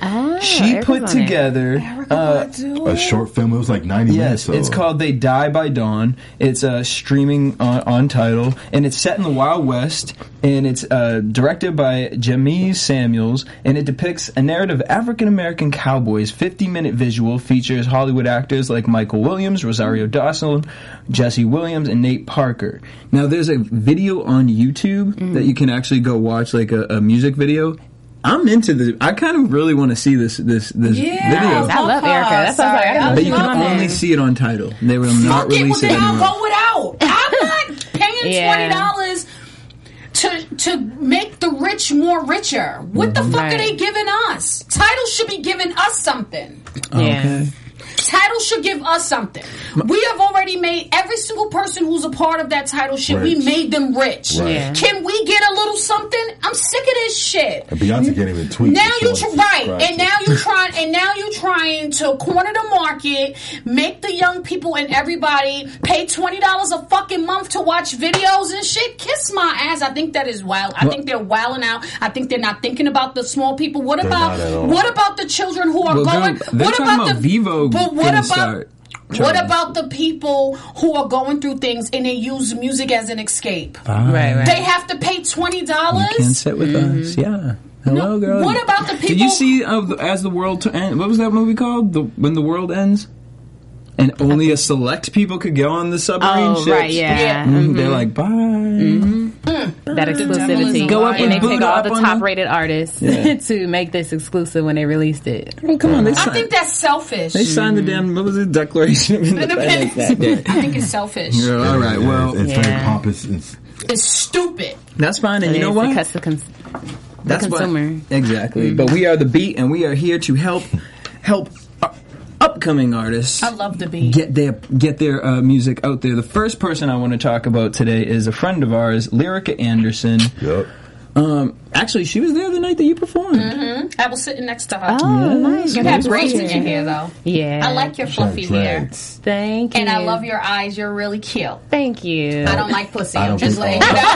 Speaker 4: Ah,
Speaker 3: she
Speaker 4: Erica's
Speaker 3: put
Speaker 4: on
Speaker 3: together uh,
Speaker 5: A short film. It was like ninety minutes.
Speaker 3: yes,
Speaker 5: So.
Speaker 3: it's called They Die by Dawn. It's uh, streaming on, on Tidal, and it's set in the Wild West, and it's uh, directed by James Samuels, and it depicts a narrative of African-American cowboys. fifty-minute visual features Hollywood actors like Michael Williams, Rosario Dawson, Jesse Williams, and Nate Parker. Now, there's a video on YouTube
Speaker 4: Mm.
Speaker 3: that you can actually go watch, like a, a music video. I'm into this. I kind of really want to see this this this
Speaker 6: Yeah.
Speaker 3: video.
Speaker 4: I love Erica. That's why I was like, I
Speaker 6: Sorry,
Speaker 4: know
Speaker 3: But
Speaker 4: she's
Speaker 3: you
Speaker 4: on
Speaker 3: can
Speaker 4: there.
Speaker 3: only see it on Tidal. They will not
Speaker 6: Fuck it, well,
Speaker 3: release it
Speaker 6: then I'll
Speaker 3: anywhere.
Speaker 6: go without. I'm not paying
Speaker 4: Yeah.
Speaker 6: twenty dollars to to make the rich more richer. What the fuck
Speaker 4: Right.
Speaker 6: are they giving us? Tidal should be giving us something.
Speaker 4: Yeah.
Speaker 3: Okay.
Speaker 6: Tidal should give us something. We have already made every single person who's a part of that Tidal shit. We
Speaker 5: Rich.
Speaker 6: made them rich.
Speaker 5: Right.
Speaker 4: Yeah.
Speaker 6: Can we get a little something? I'm sick of this shit.
Speaker 5: And Beyonce can't even tweet.
Speaker 6: Now
Speaker 5: She
Speaker 6: you
Speaker 5: wants
Speaker 6: tr-
Speaker 5: to
Speaker 6: right,
Speaker 5: subscribe
Speaker 6: and
Speaker 5: to
Speaker 6: now
Speaker 5: it.
Speaker 6: you trying, and now you trying to corner the market, make the young people and everybody pay twenty dollars a fucking month to watch videos and shit. Kiss my ass. I think that is wild. I
Speaker 3: Well-
Speaker 6: think they're wilding out. I think they're not thinking about the small people. What
Speaker 5: They're
Speaker 6: about
Speaker 5: not at all.
Speaker 6: what about the children who are
Speaker 3: Well,
Speaker 6: going?
Speaker 3: they're- they're
Speaker 6: what
Speaker 3: talking
Speaker 6: about,
Speaker 3: about
Speaker 6: the
Speaker 3: Vivo
Speaker 6: But what
Speaker 3: gonna
Speaker 6: about?
Speaker 3: start
Speaker 6: What
Speaker 3: charging.
Speaker 6: about the people who are going through things and they use music as an escape?
Speaker 4: Right, right.
Speaker 6: They have to pay twenty dollars.
Speaker 3: You can sit with us. Yeah. Hello,
Speaker 6: No,
Speaker 3: girl.
Speaker 6: what about the
Speaker 3: Did you
Speaker 6: people-
Speaker 3: see uh, the- As the World to End? What was that movie called? The When the World Ends? And only a select people could go on the submarine
Speaker 4: Oh,
Speaker 3: ships.
Speaker 4: right, yeah.
Speaker 6: Yeah.
Speaker 3: Mhm. They're like, bye.
Speaker 4: That exclusivity.
Speaker 3: Go up
Speaker 4: and they
Speaker 3: with
Speaker 4: take
Speaker 3: Buddha
Speaker 4: all
Speaker 3: up
Speaker 4: the
Speaker 3: on
Speaker 4: top
Speaker 3: the-
Speaker 4: rated artists
Speaker 3: Yeah.
Speaker 4: to make this exclusive when they released it.
Speaker 3: Oh, come on. They
Speaker 6: I
Speaker 3: signed,
Speaker 6: think that's selfish.
Speaker 3: they signed the damn, what was it, Declaration of Independence that day.
Speaker 6: I think it's selfish.
Speaker 3: Yeah, all right,
Speaker 5: Yeah,
Speaker 3: well,
Speaker 5: it's very
Speaker 4: Yeah.
Speaker 5: pompous. It's,
Speaker 6: It's stupid.
Speaker 3: that's fine. And
Speaker 4: It
Speaker 3: you know
Speaker 4: is
Speaker 3: what?
Speaker 4: because the cons-
Speaker 3: That's why-
Speaker 4: consumer.
Speaker 3: exactly. But we are the Beat, and we are here to help help uh, upcoming artists
Speaker 6: I love the beat.
Speaker 3: get their get their uh, music out there. The first person I want to talk about today is a friend of ours, Lyrica Anderson.
Speaker 5: yep.
Speaker 3: Um, actually, she was there the night that you performed.
Speaker 6: I was sitting next to her.
Speaker 4: Oh, nice.
Speaker 6: You have braids in your hair, though.
Speaker 4: Yeah.
Speaker 6: I like your fluffy hair.
Speaker 5: Dreads.
Speaker 4: Thank you.
Speaker 6: And I love your eyes. You're really cute.
Speaker 4: Thank you.
Speaker 6: I don't like pussy.
Speaker 5: I
Speaker 6: I'm
Speaker 5: don't
Speaker 6: just
Speaker 5: think-
Speaker 6: letting you know.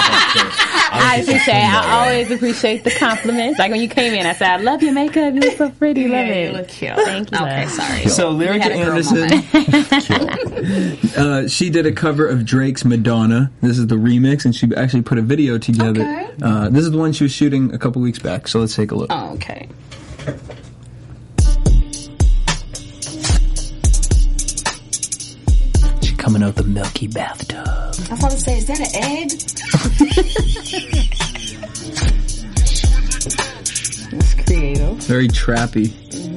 Speaker 4: I appreciate. I always appreciate the compliments. Like when you came in, I said, "I love your makeup. You look so pretty. Love
Speaker 6: Yeah,
Speaker 4: it."
Speaker 6: you look cute.
Speaker 4: Thank you.
Speaker 6: Okay,
Speaker 4: love.
Speaker 6: sorry.
Speaker 3: So
Speaker 6: We
Speaker 3: Lyrica
Speaker 6: had a girl
Speaker 3: Anderson,
Speaker 6: moment.
Speaker 3: uh, she did a cover of Drake's Madonna. This is the remix, and she actually put a video together.
Speaker 6: Okay.
Speaker 3: Uh, this is the one she was shooting a couple weeks back. So let's take a look.
Speaker 6: Oh, okay.
Speaker 3: She coming out the milky bathtub.
Speaker 6: I was about to say, is that an egg?
Speaker 4: It's creative.
Speaker 3: Very trappy.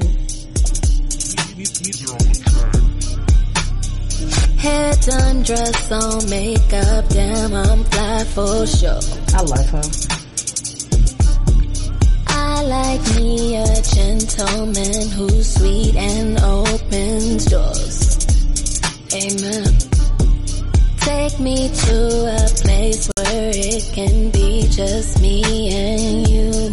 Speaker 7: Hair done, dress on, makeup, damn, I'm fly for sure.
Speaker 4: I love her.
Speaker 7: I like me a gentleman who's sweet and opens doors. Amen. Take me to a place where it can be just me and you.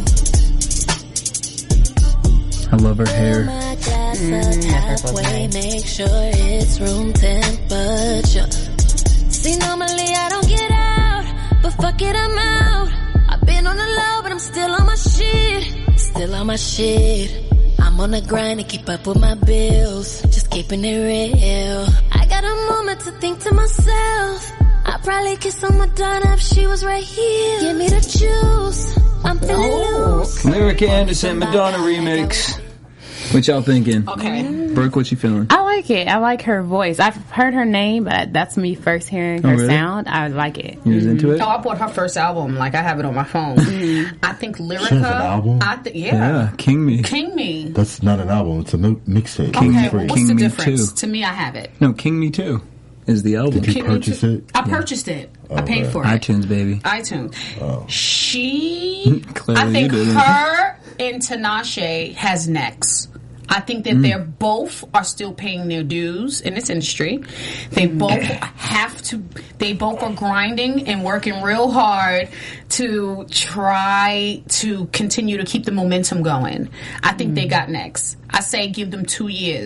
Speaker 3: I love her hair.
Speaker 7: My glass up halfway, make sure it's room temperature. See, normally I don't get out, but fuck it, I'm out. I've been on the low, but I'm still on my shit. Still on my shit. I'm on the grind to keep up with my bills, just keeping it real. I got a moment to think to myself, I'd probably kiss on Madonna if she was right here. Give me the juice, I'm feeling loose.
Speaker 3: Lyrica Anderson, Madonna remix. What y'all thinking?
Speaker 6: Okay.
Speaker 3: Brooke, what you feeling?
Speaker 4: I like it. I like her voice. I've heard her name, but that's me first hearing her
Speaker 3: Oh, really?
Speaker 4: sound. I like it.
Speaker 3: You was into it?
Speaker 6: Oh, I bought her first album. Like, I have it on my phone. I think Lyrica.
Speaker 5: She has an album?
Speaker 6: I th- yeah.
Speaker 3: Yeah, King Me.
Speaker 6: King Me.
Speaker 5: That's not an album. It's a mi- mixtape.
Speaker 6: Okay,
Speaker 5: It's
Speaker 6: well,
Speaker 5: free.
Speaker 6: what's
Speaker 3: King
Speaker 6: the
Speaker 3: Me
Speaker 6: difference?
Speaker 3: too.
Speaker 6: To me, I have it.
Speaker 3: No, King Me Too is the album.
Speaker 5: Did you
Speaker 6: King Me
Speaker 5: purchase
Speaker 6: too.
Speaker 5: it?
Speaker 6: I purchased it. I paid
Speaker 5: Okay.
Speaker 6: for it.
Speaker 3: iTunes, baby.
Speaker 6: iTunes.
Speaker 5: Oh.
Speaker 6: She,
Speaker 3: Clearly
Speaker 6: I think
Speaker 3: you didn't.
Speaker 6: her and Tinashe has next. I think that they're both are still paying their dues in this industry. They both have to. They both are grinding and working real hard to try to continue to keep the momentum going. I think they got next. I say give them two years.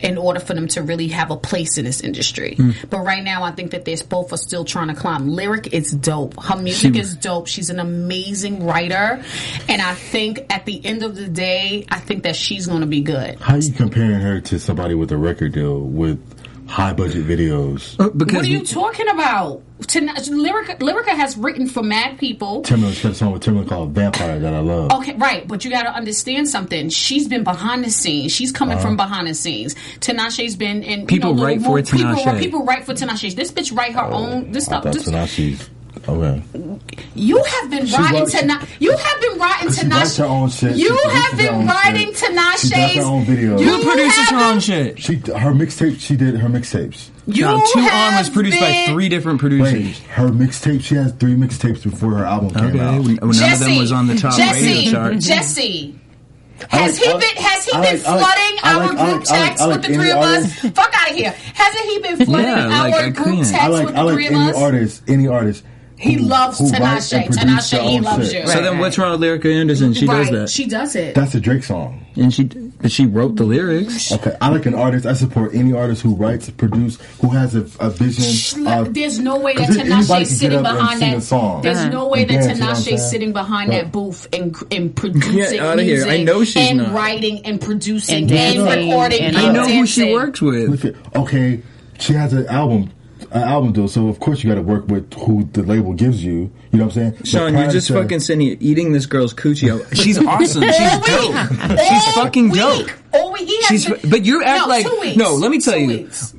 Speaker 6: in order for them to really have a place in this industry.
Speaker 3: Mm.
Speaker 6: But right now, I think that they're both are still trying to climb. Lyric is dope. Her music
Speaker 3: She-
Speaker 6: is dope. She's an amazing writer, and I think at the end of the day, I think that she's going to be good.
Speaker 5: How you comparing her to somebody with a record deal with high budget videos?
Speaker 3: Uh, because
Speaker 6: What are you talking about? Tonight, Lyrica, Lyrica has written for mad people.
Speaker 5: Timberland's got a song with Timberland called Vampire that I love.
Speaker 6: Okay, right, but you got to understand something. She's been behind the scenes. She's coming
Speaker 5: Uh-huh.
Speaker 6: from behind the scenes. Tinashe's been in.
Speaker 3: People
Speaker 6: you know,
Speaker 3: write
Speaker 6: little
Speaker 3: for
Speaker 6: mo- people,
Speaker 3: Tinashe.
Speaker 6: people write for Tinashe. This bitch write her own. This
Speaker 5: I
Speaker 6: stuff.
Speaker 5: thought
Speaker 6: This,
Speaker 5: Tinashe's okay.
Speaker 6: you have been
Speaker 5: She
Speaker 6: writing
Speaker 5: wrote- she-
Speaker 6: Tinashe. You have been writing
Speaker 5: She writes her own
Speaker 6: Tinashe.
Speaker 5: shit.
Speaker 6: You
Speaker 5: She
Speaker 6: have
Speaker 5: produces her
Speaker 6: been
Speaker 5: own
Speaker 6: writing
Speaker 5: shit. She does
Speaker 6: Tinashe's.
Speaker 5: her own videos.
Speaker 3: Who produces
Speaker 6: have
Speaker 3: her
Speaker 6: been-
Speaker 3: own shit?
Speaker 5: She her mixtape. She did her mixtapes.
Speaker 6: You
Speaker 3: No, Two On
Speaker 6: have
Speaker 3: was produced by
Speaker 6: been-
Speaker 3: three different
Speaker 5: Wait,
Speaker 3: producers.
Speaker 5: her mixtape. She has three mixtapes before her album came
Speaker 3: Okay,
Speaker 5: out.
Speaker 3: well, none
Speaker 6: Jesse,
Speaker 3: of them was on the top
Speaker 6: Jesse,
Speaker 3: radio chart.
Speaker 6: Jesse.
Speaker 5: I
Speaker 6: Has
Speaker 5: like-
Speaker 6: he
Speaker 5: I like-
Speaker 6: been? Has he
Speaker 5: I
Speaker 6: been
Speaker 5: like- I like-
Speaker 6: flooding
Speaker 5: I
Speaker 6: our
Speaker 5: like- I
Speaker 6: group
Speaker 5: like- I like-
Speaker 6: text
Speaker 5: I like
Speaker 6: with the
Speaker 5: any
Speaker 6: three of
Speaker 5: artist.
Speaker 6: us? Fuck out of here! Hasn't he been flooding
Speaker 3: Yeah, like,
Speaker 6: our
Speaker 3: I
Speaker 6: group
Speaker 3: can't.
Speaker 6: text
Speaker 5: I like
Speaker 6: with
Speaker 5: I
Speaker 6: the
Speaker 5: like
Speaker 6: three of
Speaker 5: any
Speaker 6: us?
Speaker 5: artist. Any artist.
Speaker 6: He
Speaker 5: who-
Speaker 6: loves
Speaker 5: who write
Speaker 6: Tinashe.
Speaker 5: and produce
Speaker 6: Tinashe,
Speaker 5: their
Speaker 6: he
Speaker 5: own
Speaker 6: loves
Speaker 5: shit.
Speaker 6: you.
Speaker 3: So then, what's wrong with Lyrica Anderson? She
Speaker 6: right,
Speaker 3: does that,
Speaker 6: she does it.
Speaker 5: That's a Drake song.
Speaker 3: and she but she wrote the lyrics.
Speaker 5: Okay, I like an artist. I support any artist who writes, produce, who has a, a vision. Of,
Speaker 6: There's no way that
Speaker 5: 'cause anybody
Speaker 6: Tinashe
Speaker 5: can
Speaker 6: is
Speaker 5: get
Speaker 6: sitting
Speaker 5: up and
Speaker 6: behind
Speaker 5: sing a
Speaker 6: that.
Speaker 5: song.
Speaker 6: There's no way
Speaker 5: and
Speaker 6: that
Speaker 5: dance, you know what I'm
Speaker 6: Tinashe is
Speaker 5: saying?
Speaker 6: sitting behind
Speaker 5: Right.
Speaker 6: that booth and and producing
Speaker 3: Get outta here.
Speaker 6: music
Speaker 3: I know she's
Speaker 6: and
Speaker 3: not.
Speaker 6: writing and producing
Speaker 4: And
Speaker 6: and,
Speaker 4: dancing
Speaker 6: recording.
Speaker 4: and
Speaker 6: And
Speaker 3: I know who she
Speaker 6: dancing.
Speaker 3: works with.
Speaker 5: Look at- Okay, she has an album, an album deal. So of course you got to work with who the label gives you. You know what I'm saying? But
Speaker 3: Sean, you're
Speaker 5: prior
Speaker 3: just
Speaker 5: to-
Speaker 3: fucking sitting here eating this girl's coochie out. She's awesome. She's
Speaker 6: All
Speaker 3: dope.
Speaker 6: week.
Speaker 3: She's
Speaker 6: All
Speaker 3: fucking
Speaker 6: week.
Speaker 3: dope.
Speaker 6: All week. He has
Speaker 3: She's,
Speaker 6: been,
Speaker 3: but you act
Speaker 6: no,
Speaker 3: like
Speaker 6: two weeks.
Speaker 3: no. Let me tell
Speaker 6: Two
Speaker 3: you,
Speaker 6: weeks.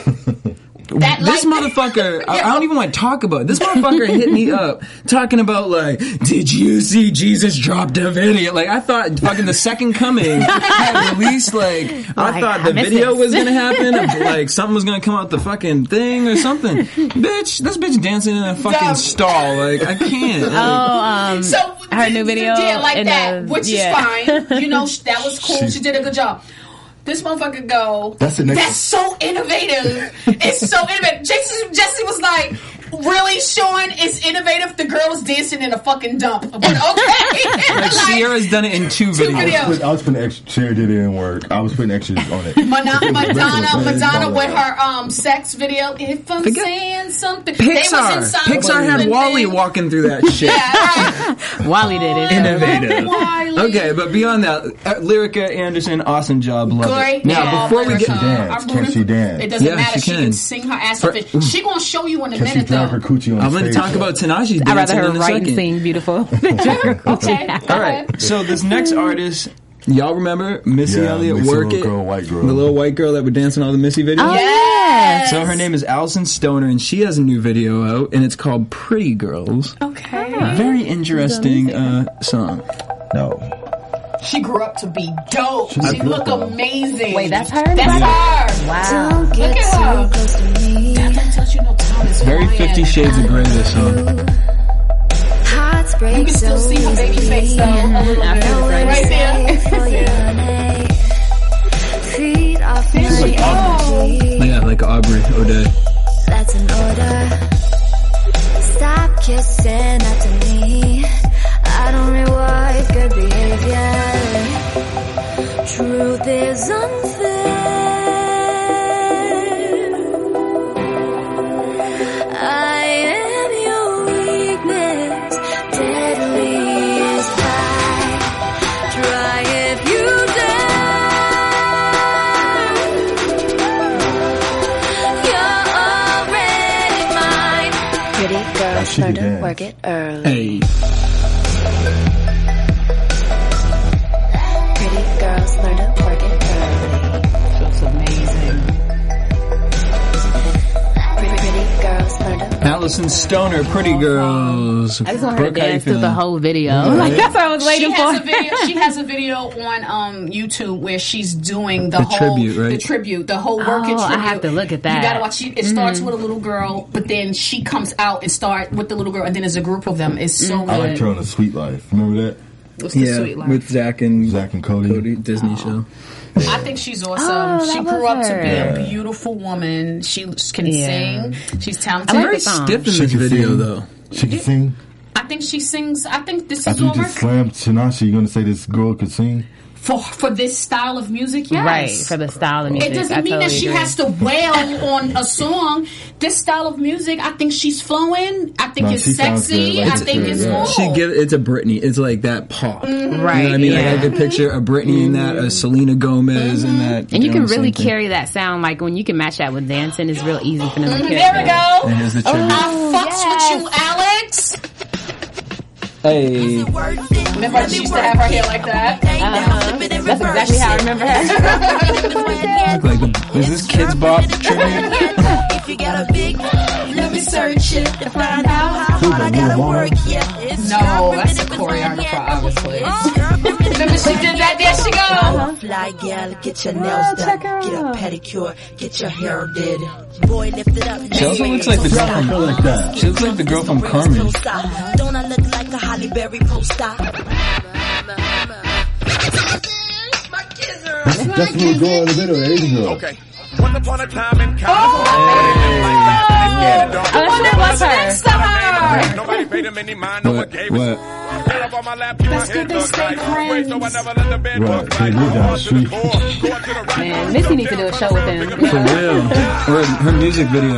Speaker 6: That,
Speaker 3: this
Speaker 6: like-
Speaker 3: motherfucker. I, I don't even want to talk about it. This motherfucker hit me up talking about like, did you see Jesus dropped a video? Like I thought, fucking the Second Coming had released. Like I
Speaker 4: Like,
Speaker 3: thought
Speaker 4: I
Speaker 3: the
Speaker 4: missed
Speaker 3: video
Speaker 4: this.
Speaker 3: was gonna happen. Of, like something was gonna come out the fucking thing or something. Bitch, this bitch dancing in a fucking
Speaker 6: Dumb.
Speaker 3: stall. Like I can't. Like,
Speaker 4: Oh, um,
Speaker 6: So
Speaker 4: her new video,
Speaker 6: yeah, like
Speaker 4: and,
Speaker 6: that,
Speaker 4: uh,
Speaker 6: which
Speaker 4: yeah.
Speaker 6: is fine. You know, sh- that was cool. She did a good job. This motherfucker go.
Speaker 5: That's the next-
Speaker 6: That's so innovative. It's so innovative. Jesse, Jesse was like, "Really, Sean? It's innovative." The girl was dancing in a fucking dump. But okay,
Speaker 3: like Sierra's done it in two
Speaker 6: Two
Speaker 3: videos.
Speaker 6: videos.
Speaker 5: I was putting extra. Cher did it in work. I was putting extras on it.
Speaker 6: Madonna, Madonna,
Speaker 5: Regular,
Speaker 6: Madonna
Speaker 5: man.
Speaker 6: with her um sex video. If I'm
Speaker 3: Forget-
Speaker 6: saying something, they was
Speaker 3: Pixar.
Speaker 6: inside
Speaker 3: Pixar had
Speaker 6: something.
Speaker 3: Wally walking through that shit.
Speaker 6: Yeah, right.
Speaker 4: Wally did it.
Speaker 3: Innovative.
Speaker 6: Wiley.
Speaker 3: Okay, but beyond that, uh, Lyrica Anderson, awesome job, love
Speaker 6: Great
Speaker 3: it. Now,
Speaker 6: job,
Speaker 3: before we
Speaker 6: Lyrica.
Speaker 3: get,
Speaker 5: Can she dance?
Speaker 6: I'm
Speaker 5: Can
Speaker 6: rooting
Speaker 5: she
Speaker 6: for-
Speaker 5: dance?
Speaker 6: It doesn't
Speaker 3: Yeah,
Speaker 6: matter.
Speaker 3: she
Speaker 6: She can.
Speaker 3: can.
Speaker 6: sing her ass
Speaker 3: For-
Speaker 6: off. She gonna show you in a
Speaker 5: Can she
Speaker 6: minute
Speaker 5: drag
Speaker 6: though.
Speaker 5: her coochie on
Speaker 3: I'm going to
Speaker 5: stage?
Speaker 3: talk about Tanaji's dancing
Speaker 4: I'd rather her
Speaker 3: in a
Speaker 4: write and
Speaker 3: second.
Speaker 4: sing beautiful.
Speaker 6: Okay.
Speaker 3: All right, so this next artist, y'all remember Missy
Speaker 5: Yeah,
Speaker 3: Elliott,
Speaker 5: Missy,
Speaker 3: Work
Speaker 5: little
Speaker 3: It?
Speaker 5: girl, white girl.
Speaker 3: The little white girl that would dance in all the Missy videos?
Speaker 4: Oh, yeah.
Speaker 3: So her name is Allison Stoner, and she has a new video out, and it's called Pretty Girls.
Speaker 6: Okay.
Speaker 3: Very interesting uh, song.
Speaker 5: No.
Speaker 6: She grew up to be dope.
Speaker 5: She's
Speaker 6: She
Speaker 5: good,
Speaker 6: look
Speaker 5: though.
Speaker 6: amazing.
Speaker 4: Wait, that's her?
Speaker 6: That's her.
Speaker 4: Wow.
Speaker 7: Don't
Speaker 6: Look
Speaker 7: get
Speaker 6: at her.
Speaker 7: too close to me.
Speaker 6: That don't touch you no time. It's
Speaker 3: Very
Speaker 6: quiet.
Speaker 3: Fifty Shades of Grey, this song.
Speaker 7: Hearts break
Speaker 6: You can still
Speaker 7: so
Speaker 6: see her baby
Speaker 7: easily.
Speaker 6: face though. A little
Speaker 4: I
Speaker 6: bit.
Speaker 4: feel it
Speaker 6: Right there.
Speaker 7: For your neck. Feed off my
Speaker 3: like
Speaker 7: energy.
Speaker 3: Yeah, like Aubrey O'Day.
Speaker 7: That's an order. Stop kissing up to me. I don't reward good behavior. Truth is unfair. I am your weakness. Deadly is pride. Try if you dare. You're already mine. Pretty girl,
Speaker 5: she
Speaker 7: learn
Speaker 5: can
Speaker 7: to
Speaker 5: dance.
Speaker 7: work it early.
Speaker 3: Hey.
Speaker 7: Pretty girls learn to work it early.
Speaker 6: Looks amazing.
Speaker 7: Pretty, pretty girls learn to work
Speaker 3: Allison Stoner, Pretty Girls.
Speaker 4: I just want her to
Speaker 3: Brooke, how you
Speaker 4: dance through the
Speaker 3: feeling?
Speaker 4: whole video. Like that's what I was
Speaker 6: She
Speaker 4: waiting
Speaker 6: has
Speaker 4: for.
Speaker 6: a video. She has a video on um, YouTube where she's doing the,
Speaker 3: The
Speaker 6: whole
Speaker 3: tribute, right?
Speaker 6: the tribute, the whole work
Speaker 4: Oh,
Speaker 6: and
Speaker 4: I
Speaker 6: tribute.
Speaker 4: have to look at that.
Speaker 6: You gotta watch. It, it starts with a little girl, but then she comes out and start with the little girl, and then there's a group of them. It's so
Speaker 5: I liked
Speaker 6: good.
Speaker 5: her on The Sweet Life. Remember that?
Speaker 6: What's the
Speaker 3: Yeah,
Speaker 6: sweet life?
Speaker 3: with Zach and
Speaker 5: Zach and Cody.
Speaker 3: Cody Disney show.
Speaker 6: I think she's awesome.
Speaker 4: Oh,
Speaker 6: she
Speaker 4: that
Speaker 6: grew
Speaker 4: was
Speaker 6: up to be
Speaker 4: her.
Speaker 6: a beautiful woman. She can
Speaker 4: Yeah.
Speaker 6: sing. She's talented.
Speaker 4: I like
Speaker 3: Very
Speaker 4: the song.
Speaker 3: stiff in
Speaker 5: She
Speaker 3: this
Speaker 5: can
Speaker 3: video,
Speaker 5: sing.
Speaker 3: though.
Speaker 5: She can sing.
Speaker 6: I think she sings. I think this
Speaker 5: I
Speaker 6: is
Speaker 5: think
Speaker 6: all
Speaker 5: you
Speaker 6: her.
Speaker 5: just slammed Tinashe. You gonna say this girl could sing?
Speaker 6: For for this style of music, yes.
Speaker 4: Right, for the style of music.
Speaker 6: It doesn't
Speaker 4: I
Speaker 6: mean
Speaker 4: totally
Speaker 6: that she
Speaker 4: agree.
Speaker 6: has to wail on a song. This style of music, I think she's flowing. I think
Speaker 5: No,
Speaker 6: it's
Speaker 5: she sounds
Speaker 6: sexy.
Speaker 5: good. Like,
Speaker 6: I
Speaker 5: it's
Speaker 6: think
Speaker 5: good,
Speaker 6: it's
Speaker 5: yeah.
Speaker 6: cool.
Speaker 3: She give it's a Britney. It's like that pop.
Speaker 4: Right.
Speaker 3: You know what I mean?
Speaker 4: yeah.
Speaker 3: Like I could picture a Britney in that, a Selena Gomez in that.
Speaker 4: And you
Speaker 3: doing
Speaker 4: can
Speaker 3: the
Speaker 4: really
Speaker 3: same thing.
Speaker 4: carry that sound, like when you can match that with dancing, it's real easy for them to carry
Speaker 6: There we
Speaker 4: that.
Speaker 6: go.
Speaker 3: And here's the tribute.
Speaker 6: I fucks with you, Alex.
Speaker 3: Hey.
Speaker 6: Remember she used to have her hair like that?
Speaker 4: Uh-huh. That's exactly how I remember her.
Speaker 3: Look like the, is this Kids Bop tribute?
Speaker 7: If you got a big, let me search it to find out how hard I gotta work. Yeah, it's
Speaker 6: No, that's a choreographer, obviously. Remember she did that? There she go.
Speaker 7: Fly gal, get your nails done, get a pedicure, get your hair did. Boy, lift it up.
Speaker 3: She also looks like the girl
Speaker 5: I
Speaker 3: from.
Speaker 5: feel like that.
Speaker 3: She looks like the girl from Carmen.
Speaker 7: Don't I look like a Holly Berry poster?
Speaker 5: That's what was going in the video. There you go.
Speaker 2: Okay. Once upon a time in
Speaker 6: Oh,
Speaker 4: Oh, that was her.
Speaker 2: Nobody paid him any mind. No one
Speaker 3: What?
Speaker 2: gave
Speaker 3: What?
Speaker 2: it. Got up on my lap, keep my
Speaker 6: That's good
Speaker 2: head
Speaker 6: they
Speaker 2: tucked
Speaker 6: stay
Speaker 2: right.
Speaker 6: friends.
Speaker 2: So I never let the bed
Speaker 5: Right.
Speaker 2: bug
Speaker 5: They
Speaker 2: right.
Speaker 5: live down the
Speaker 2: On to the
Speaker 5: street.
Speaker 2: core, going to the right.
Speaker 4: Man, Missy needs to do a show with him.
Speaker 3: For real. Or her music video.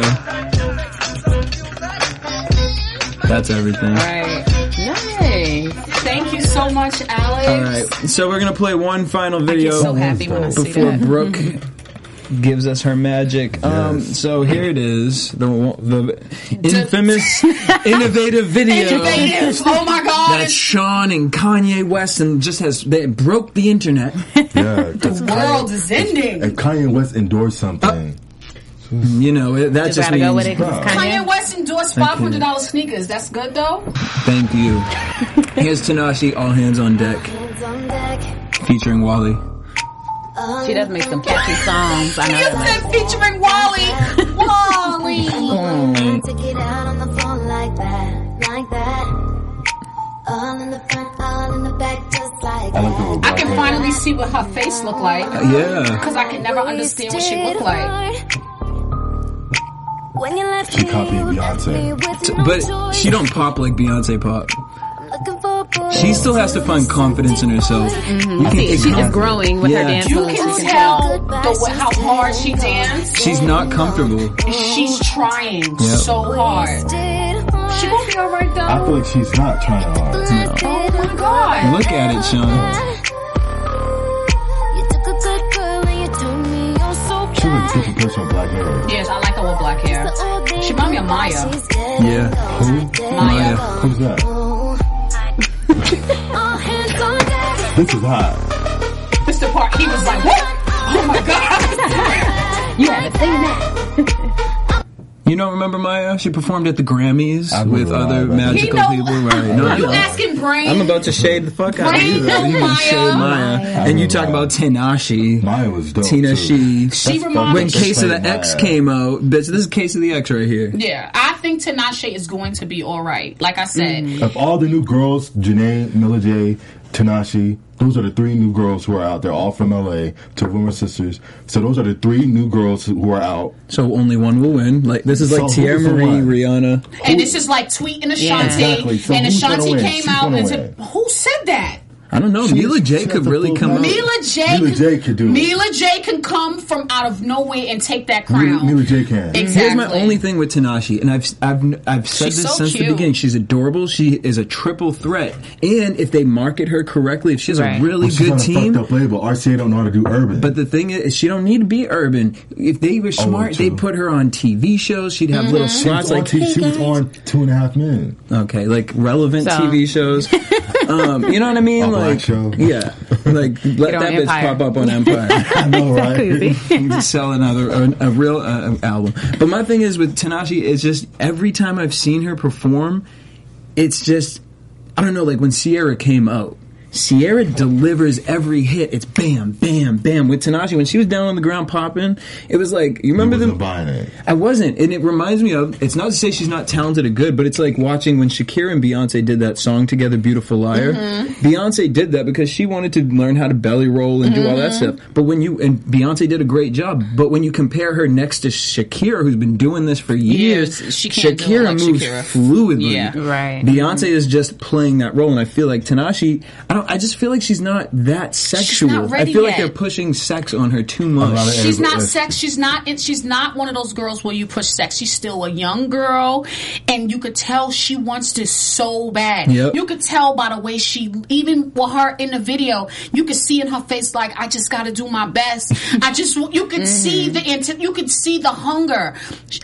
Speaker 3: That's everything.
Speaker 4: Right. Nice.
Speaker 6: Thank you so much, Alex.
Speaker 3: All right. So we're gonna play one final
Speaker 6: I get
Speaker 3: video
Speaker 6: so happy when I see
Speaker 3: before
Speaker 6: that.
Speaker 3: Brooke gives us her magic. Um,
Speaker 5: Yes.
Speaker 3: so here it is, the the infamous, innovative video.
Speaker 6: Innovative. Oh my God.
Speaker 3: That's Sean and Kanye West, and just has they broke the internet.
Speaker 5: Yeah.
Speaker 6: The world is ending.
Speaker 5: And Kanye West endorsed something.
Speaker 3: You know it, that
Speaker 4: Just
Speaker 3: just
Speaker 4: gotta
Speaker 3: means
Speaker 4: go with it 'cause it's
Speaker 6: Kanye
Speaker 4: Kanye.
Speaker 6: West endorsed five hundred dollars sneakers. That's good though.
Speaker 3: thank you. Here's Tanashi, All Hands on Deck, featuring Wally.
Speaker 4: She does make some catchy songs. I know
Speaker 6: You
Speaker 4: that.
Speaker 6: said featuring Wally. Wally.
Speaker 8: Take it out on the phone like that, like that. All in the front, all in the back, just like
Speaker 5: I like the
Speaker 6: I can finally see what her face look like.
Speaker 3: Yeah.
Speaker 6: Because I can never understand what she looked like.
Speaker 8: When you left
Speaker 5: She
Speaker 8: me,
Speaker 5: copied
Speaker 8: you left
Speaker 5: Beyonce.
Speaker 8: me with no
Speaker 3: But
Speaker 8: choice.
Speaker 3: she don't pop like Beyonce pop.
Speaker 8: Looking for a boy.
Speaker 3: She still has to find confidence in herself. You can
Speaker 4: See,
Speaker 3: take
Speaker 4: she's just
Speaker 3: conf-
Speaker 4: growing with
Speaker 3: Yeah.
Speaker 4: her dance
Speaker 6: You
Speaker 4: moves.
Speaker 6: can
Speaker 4: You can
Speaker 6: tell the, how hard she danced.
Speaker 3: She's not comfortable.
Speaker 6: She's trying
Speaker 3: Yep.
Speaker 6: so hard. She gonna be alright
Speaker 5: I
Speaker 6: though.
Speaker 5: feel like she's not trying hard.
Speaker 6: Oh my God.
Speaker 3: Look at it, Sean.
Speaker 8: You took a good girl and you turned me on so
Speaker 5: She was a
Speaker 8: bad.
Speaker 5: different person with black hair.
Speaker 6: Yes, I like her with black hair. She remind me of Maya.
Speaker 3: Yeah.
Speaker 5: Who?
Speaker 6: Maya.
Speaker 5: Who's that?
Speaker 8: All hands on deck.
Speaker 5: This is hot.
Speaker 6: This the part he was like, what? Oh my God.
Speaker 4: You haven't seen that.
Speaker 3: You don't remember Maya? She performed at the Grammys
Speaker 5: I
Speaker 3: with
Speaker 5: remember
Speaker 3: other
Speaker 5: Maya.
Speaker 3: magical
Speaker 6: He know-
Speaker 3: people. Right? No, I
Speaker 6: You
Speaker 3: know.
Speaker 6: asking Brain?
Speaker 3: I'm about to shade the fuck out of you.
Speaker 6: Brain
Speaker 3: Though.
Speaker 6: know
Speaker 3: You can shade
Speaker 6: Maya.
Speaker 3: Maya, and you talk about Tanashi,
Speaker 5: Maya was dope.
Speaker 3: Tina
Speaker 5: too.
Speaker 3: She.
Speaker 6: She
Speaker 5: That's-
Speaker 6: reminded
Speaker 3: When
Speaker 6: me.
Speaker 3: Case of the
Speaker 5: Maya.
Speaker 3: X came out, bitch, this is Case of the X right here.
Speaker 6: Yeah, I think Tinashe is going to be alright. Like I said,
Speaker 5: Of all the new girls, Janae, Mila J, Tanashi, those are the three new girls who are out. They're all from L A. Two of them are sisters. So those are the three new girls who are out.
Speaker 3: So only one will win. Like this is like
Speaker 5: So who's
Speaker 3: Tierra
Speaker 5: the
Speaker 3: Marie,
Speaker 5: one?
Speaker 3: Rihanna.
Speaker 6: and this is like Tweet and Ashanti,
Speaker 5: Exactly. So
Speaker 6: and
Speaker 5: who's gonna
Speaker 6: Ashanti
Speaker 5: win?
Speaker 6: came
Speaker 5: She's
Speaker 6: out
Speaker 5: gonna
Speaker 6: and
Speaker 5: win.
Speaker 6: said, "Who said that?"
Speaker 3: I don't know.
Speaker 5: She-
Speaker 3: Mila J
Speaker 5: she
Speaker 3: could
Speaker 5: has
Speaker 3: really
Speaker 5: the
Speaker 3: come
Speaker 5: full
Speaker 3: out.
Speaker 6: Mila J.
Speaker 5: Mila J could do it.
Speaker 6: Mila J. can come from out of nowhere and take that crown.
Speaker 5: Mila J can.
Speaker 6: Exactly.
Speaker 3: Here's my only thing with Tanashi, and I've I've I've said
Speaker 6: She's
Speaker 3: this
Speaker 6: so
Speaker 3: since the
Speaker 6: cute.
Speaker 3: beginning. She's adorable. She is a triple threat, and if they market her correctly, if she has
Speaker 4: Right.
Speaker 3: a really
Speaker 5: But she's
Speaker 3: good
Speaker 5: on a
Speaker 3: team.
Speaker 5: fucked up label. R C A don't know how to do urban.
Speaker 3: But the thing is, she don't need to be urban. If they were smart,
Speaker 5: true.
Speaker 3: they'd put her on T V shows. She'd have little
Speaker 5: she
Speaker 3: slots
Speaker 5: was, on,
Speaker 3: like
Speaker 5: T- she was on Two and a Half Men.
Speaker 3: okay, like relevant
Speaker 4: So-
Speaker 3: T V shows. um, you know what I mean?
Speaker 5: A black
Speaker 3: like
Speaker 5: show.
Speaker 3: yeah, like let
Speaker 4: on
Speaker 3: that bitch
Speaker 4: Empire.
Speaker 3: pop up on Empire.
Speaker 5: I know, right?
Speaker 3: And just sell another a, a real uh, album. But my thing is with Tanashi, it's just every time I've seen her perform, it's just I don't know. Like when Sierra came out, Sierra delivers every hit. It's bam, bam, bam. With Tanashi, when she was down on the ground popping, it was like you remember
Speaker 5: I
Speaker 3: them.
Speaker 5: wasn't buying it.
Speaker 3: I wasn't, and it reminds me of. It's not to say she's not talented or good, but it's like watching when Shakira and Beyonce did that song together, "Beautiful Liar."
Speaker 6: Mm-hmm.
Speaker 3: Beyonce did that because she wanted to learn how to belly roll and do all that
Speaker 6: Mm-hmm.
Speaker 3: stuff. But when you and Beyonce did a great job, but when you compare her next to Shakira, who's been doing this for years,
Speaker 6: Years, she can't do it
Speaker 3: Shakira
Speaker 6: like
Speaker 3: moves
Speaker 6: Shakira.
Speaker 3: fluidly.
Speaker 6: Yeah.
Speaker 4: Right.
Speaker 3: Beyonce is just playing that role, and I feel like Tanashi. I don't. don't. I just feel like she's not that sexual.
Speaker 6: not ready
Speaker 3: I feel like
Speaker 6: yet.
Speaker 3: they're pushing sex on her too
Speaker 5: A lot
Speaker 3: much.
Speaker 5: of
Speaker 6: She's not
Speaker 5: Uh,
Speaker 6: sex. She's not. She's not one of those girls where you push sex. She's still a young girl, and you could tell she wants this so bad.
Speaker 3: Yep.
Speaker 6: You could tell by the way she, even with her in the video, you could see in her face like, I just got to do my best. I just. You could see the intent. You could see the hunger.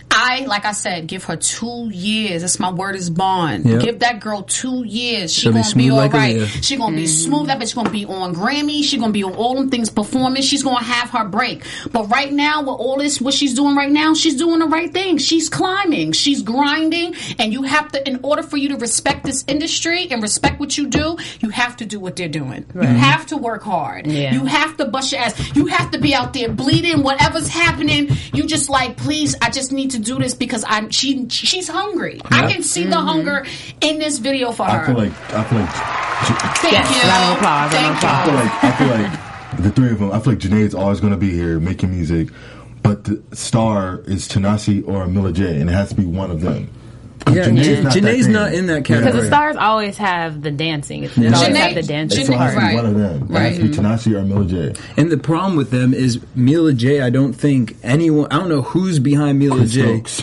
Speaker 6: I like I said, give her two years. That's my word is bond.
Speaker 3: Yep.
Speaker 6: Give that girl two years. She
Speaker 3: She'll be
Speaker 6: gonna be,
Speaker 3: smooth
Speaker 6: all
Speaker 3: like
Speaker 6: right.
Speaker 3: Aaliyah.
Speaker 6: She gonna be smooth. That bitch gonna be on Grammy. She gonna be on all them things performing. She's gonna have her break. But right now, with all this, what she's doing right now, she's doing the right thing. She's climbing. She's grinding. And you have to, in order for you to respect this industry and respect what you do, you have to do what they're doing. You have to work hard.
Speaker 4: Yeah.
Speaker 6: You have to bust your ass. You have to be out there bleeding. Whatever's happening, you just like, please, I just need to do this because I'm. She she's hungry. I can see the hunger in this video for her.
Speaker 5: I feel like I feel like
Speaker 6: Thank
Speaker 4: Yes,
Speaker 6: you.
Speaker 4: round of applause, round of
Speaker 6: Thank
Speaker 5: I feel
Speaker 6: you.
Speaker 5: like I feel like the three of them. I feel like Janae's always going to be here making music, but the star is Tanasi or Mila J, and it has to be one of them.
Speaker 3: Yeah,
Speaker 5: Janae's
Speaker 3: Janae's,
Speaker 5: not that
Speaker 3: Janae's
Speaker 5: thing.
Speaker 3: not in that
Speaker 4: Because
Speaker 3: category.
Speaker 4: the stars always have the dancing. It always
Speaker 6: Janae-
Speaker 4: have the dancing
Speaker 5: It
Speaker 6: Janae-
Speaker 5: has
Speaker 4: part.
Speaker 5: to be
Speaker 6: right.
Speaker 5: one of them. It has to be Tanasi or Mila J.
Speaker 3: And the problem with them is Mila J. I don't think anyone. I don't know who's behind Mila
Speaker 5: Chris
Speaker 3: J.
Speaker 5: Stokes.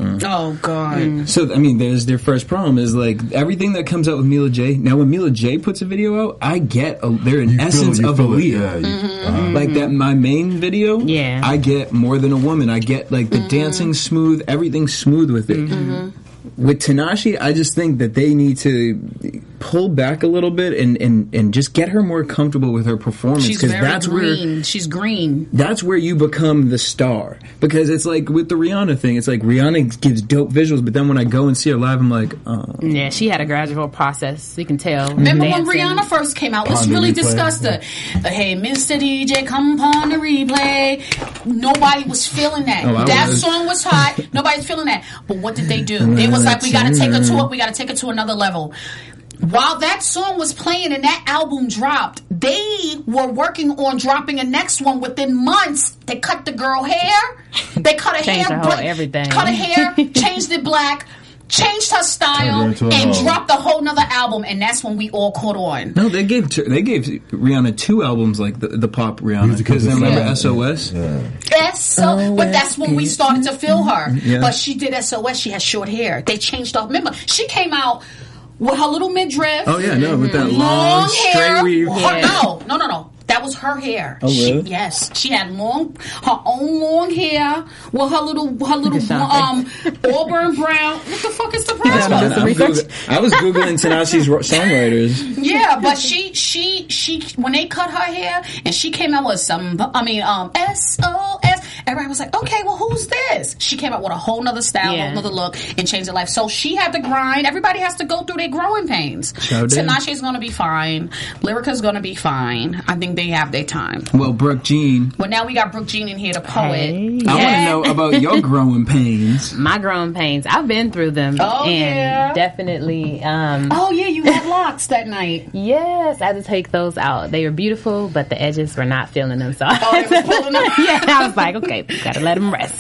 Speaker 6: Oh God.
Speaker 3: So I mean, there's their first problem is like everything that comes out with Mila J. Now, when Mila J. puts a video out, I get a, they're an
Speaker 5: You feel
Speaker 3: essence
Speaker 5: it, you
Speaker 3: of
Speaker 5: feel it,
Speaker 3: Aaliyah.
Speaker 5: yeah, you- uh-huh.
Speaker 3: Like that, my main video.
Speaker 4: Yeah.
Speaker 3: I get more than a woman. I get like the dancing smooth, everything smooth with it. With Tanashi, I just think that they need to pull back a little bit and, and, and just get her more comfortable with her performance
Speaker 6: She's
Speaker 3: because
Speaker 6: very
Speaker 3: that's where
Speaker 6: green. She's green.
Speaker 3: that's where you become the star. Because it's like with the Rihanna thing, it's like Rihanna gives dope visuals, but then when I go and see her live, I'm like, oh.
Speaker 4: Yeah, she had a gradual process. You can tell.
Speaker 6: Remember
Speaker 4: dancing.
Speaker 6: when Rihanna first came out? Let's
Speaker 5: On the
Speaker 6: really
Speaker 5: replay.
Speaker 6: discuss the, the hey, Mister D J, come on the replay. Nobody was feeling that.
Speaker 3: Oh, I
Speaker 6: that
Speaker 3: was.
Speaker 6: song was hot. Nobody's feeling that. But what did they do? They was like, we got to take her to it. We got to take her to another level. While that song was playing and that album dropped, they were working on dropping a next one within months. They cut the girl hair. They cut her
Speaker 4: Changed
Speaker 6: hair.
Speaker 4: her whole
Speaker 6: bla-
Speaker 4: everything.
Speaker 6: Cut her hair. Changed it black. Changed her style
Speaker 5: Turned her into a
Speaker 6: and
Speaker 5: hoe.
Speaker 6: dropped a whole nother album, and that's when we all caught on.
Speaker 3: No, they gave they gave Rihanna two albums like the, the pop Rihanna
Speaker 5: Music
Speaker 3: because
Speaker 5: is
Speaker 3: remember
Speaker 5: yeah.
Speaker 3: S O S.
Speaker 5: Yeah.
Speaker 6: That's so, but that's when we started to feel her.
Speaker 3: Yeah.
Speaker 6: But she did S O S. She had short hair. They changed her. Remember, she came out with her little midriff,
Speaker 3: Oh yeah, no, with that long,
Speaker 6: long hair.
Speaker 3: straight weave.
Speaker 6: Her-
Speaker 4: Yeah.
Speaker 6: No, no, no, no. That was her hair.
Speaker 3: Oh,
Speaker 6: She-
Speaker 3: really?
Speaker 6: yes, she had long, her own long hair with her little, her little um auburn brown. What the fuck is the
Speaker 3: That's
Speaker 6: problem?
Speaker 3: fine. I'm Googling- I was googling Tanashi's ro- songwriters.
Speaker 6: Yeah, but she, she, she, when they cut her hair and she came out with some, I mean, um, S O S, everybody was like, okay, well, who's this? She came out with a whole nother style,
Speaker 4: Yeah.
Speaker 6: whole nother look, and changed her life. So she had to grind. Everybody has to go through their growing pains.
Speaker 3: Sure did.
Speaker 6: Tinashe's going to be fine. Lyrica's going to be fine. I think they have their time.
Speaker 3: Well, Brooke Jean,
Speaker 6: Well, now we got Brooke Jean in here, the poet.
Speaker 4: Hey.
Speaker 3: I want
Speaker 6: Yeah.
Speaker 3: to know about your growing pains.
Speaker 4: My growing pains. I've been through them.
Speaker 6: Oh,
Speaker 4: and
Speaker 6: yeah.
Speaker 4: definitely. Um,
Speaker 6: Oh, yeah, you had locks that night.
Speaker 4: Yes, I had to take those out. They were beautiful, but the edges were not feeling them. So
Speaker 6: Oh, they was pulling them?
Speaker 4: yeah, I was like, okay, gotta let them rest.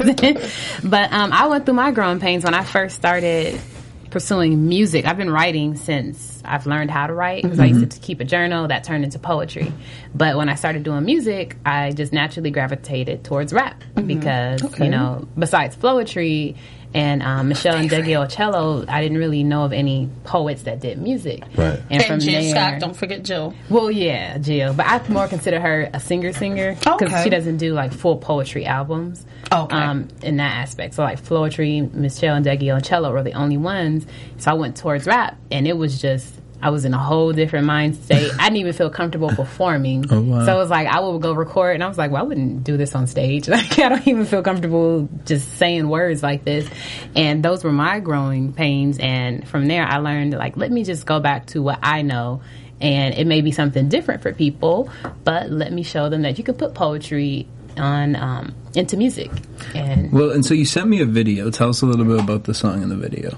Speaker 4: But um, I went through my growing pains when I first started pursuing music. I've been writing since I've learned how to write because I used to keep a journal that turned into poetry. But when I started doing music, I just naturally gravitated towards rap because, you know, besides poetry and um, Michelle and Dougie Ocello, I didn't really know of any poets that did music.
Speaker 5: Right.
Speaker 6: And
Speaker 4: And, from
Speaker 6: Jill
Speaker 4: there,
Speaker 6: Scott, don't forget Jill.
Speaker 4: well, yeah, Jill, but I more consider her a singer-singer because
Speaker 6: Okay.
Speaker 4: she doesn't do like full poetry albums.
Speaker 6: Okay.
Speaker 4: Um, in that aspect, so like poetry, Michelle and Dougie Ocello were the only ones. So I went towards rap, and it was just I was in a whole different mind state. I didn't even feel comfortable performing.
Speaker 3: Oh, wow.
Speaker 4: So it was like I would go record, and I was like, well, I wouldn't do this on stage. Like I don't even feel comfortable just saying words like this. And those were my growing pains. And from there, I learned like let me just go back to what I know. And it may be something different for people, but let me show them that you can put poetry on um, into music. And
Speaker 3: Well, and so you sent me a video. Tell us a little bit about the song in the video.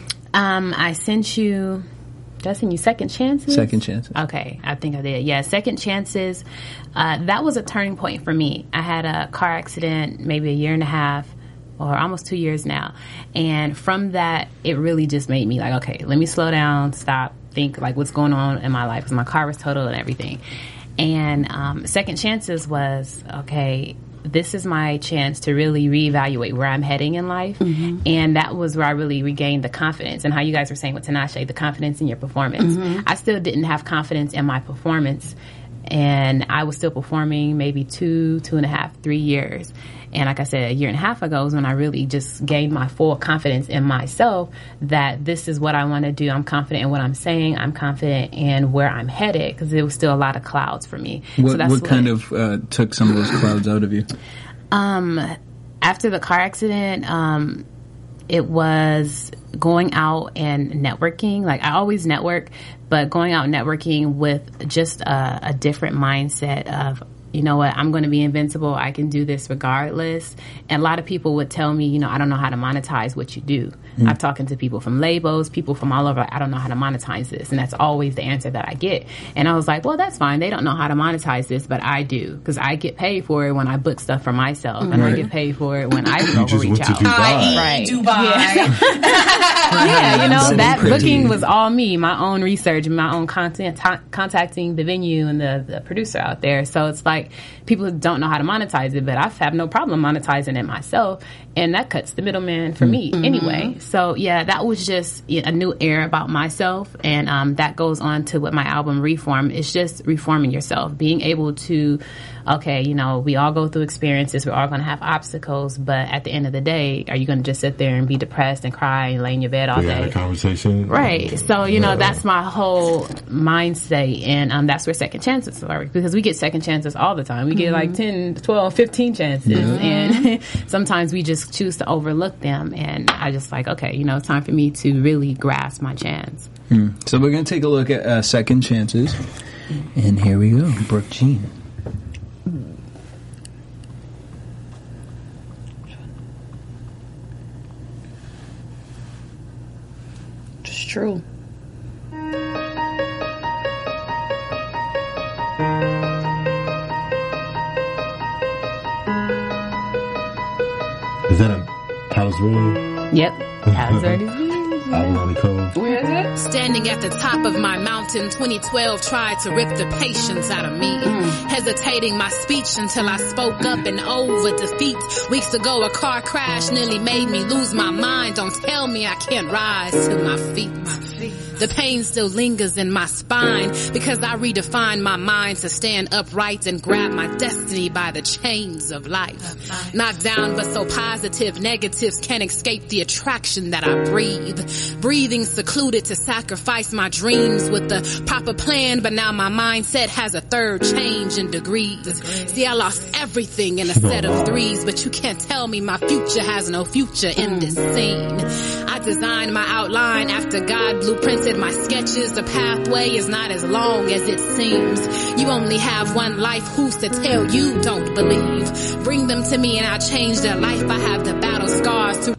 Speaker 4: um, I sent you. Did I send you Second Chances?
Speaker 3: Second Chances.
Speaker 4: Okay, I think I did. Yeah, Second Chances. Uh, that was a turning point for me. I had a car accident maybe a year and a half, or almost two years now, and from that, it really just made me like, okay, let me slow down, stop. think like what's going on in my life because my car was totaled and everything. And um, Second Chances was, okay, this is my chance to really reevaluate where I'm heading in life. Mm-hmm. And that was where I really regained the confidence. And how you guys were saying with Tinashe, the confidence in your performance. Mm-hmm. I still didn't have confidence in my performance. And I was still performing maybe two, two and a half, three years. And like I said, a year and a half ago was when I really just gained my full confidence in myself that this is what I want to do. I'm confident in what I'm saying. I'm confident in where I'm headed because there was still a lot of clouds for me.
Speaker 3: What,
Speaker 4: so that's
Speaker 3: what
Speaker 4: what
Speaker 3: kind of uh, took some of those clouds out of you?
Speaker 4: Um, after the car accident, um, it was going out and networking. Like I always network, but going out networking with just a, a different mindset of, you know what, I'm going to be invincible. I can do this regardless. And a lot of people would tell me, you know, I don't know how to monetize what you do. Mm. I've talked to people from labels, people from all over. I don't know how to monetize this. And that's always the answer that I get. And I was like, well, that's fine. They don't know how to monetize this, but I do. Because I get paid for it when I book stuff for myself. Mm. And
Speaker 5: right.
Speaker 4: I get paid for it when I go reach out.
Speaker 6: Dubai.
Speaker 4: Right.
Speaker 6: Dubai.
Speaker 4: Yeah, yeah, you know, that
Speaker 3: pretty.
Speaker 4: booking was all me, my own research, my own content, t- contacting the venue and the, the producer out there. So it's like people don't know how to monetize it, but I have no problem monetizing it myself. And that cuts the middleman for me mm-hmm. anyway. So yeah, that was just a new era about myself. And um, that goes on to what my album Reform. It's just reforming yourself, being able to, okay, you know, we all go through experiences. We're all going to have obstacles. But at the end of the day, are you going to just sit there and be depressed and cry and lay in your bed all
Speaker 5: we
Speaker 4: day?
Speaker 5: had a conversation.
Speaker 4: Right. So, you know,
Speaker 5: Yeah.
Speaker 4: that's my whole mindset. And um, that's where second chances are. Because we get second chances all the time. We get
Speaker 6: Mm-hmm.
Speaker 4: like ten, twelve, fifteen chances. And sometimes we just choose to overlook them. And I just like, okay, you know, it's time for me to really grasp my chance.
Speaker 3: Hmm. So we're going to take a look at uh, Second Chances. And here we go. Brooke Jean.
Speaker 6: It's true.
Speaker 5: Is that a Palace Ruin?
Speaker 4: Yep. Hazard is
Speaker 5: Avalon Cove?
Speaker 6: Where is it?
Speaker 9: Standing at the top of my mountain, twenty twelve tried to rip the patience out of me.
Speaker 6: Mm.
Speaker 9: Hesitating my speech until I spoke up and over defeat. Weeks ago, a car crash nearly made me lose my mind. Don't tell me I can't rise to my feet. The pain still lingers in my spine because I redefine my mind to stand upright and grab my destiny by the chains of life. Knocked down but so positive, negatives can't escape the attraction that I breathe. Breathing secluded to sacrifice my dreams with the proper plan, but now my mindset has a third change in degrees. See, I lost everything in a set of threes, but you can't tell me my future has no future in this scene. I designed my outline after God blueprinted my sketches. The pathway is not as long as it seems. You only have one life. Who's to tell you don't believe? Bring them to me and I'll change their life. I have the battle scars to...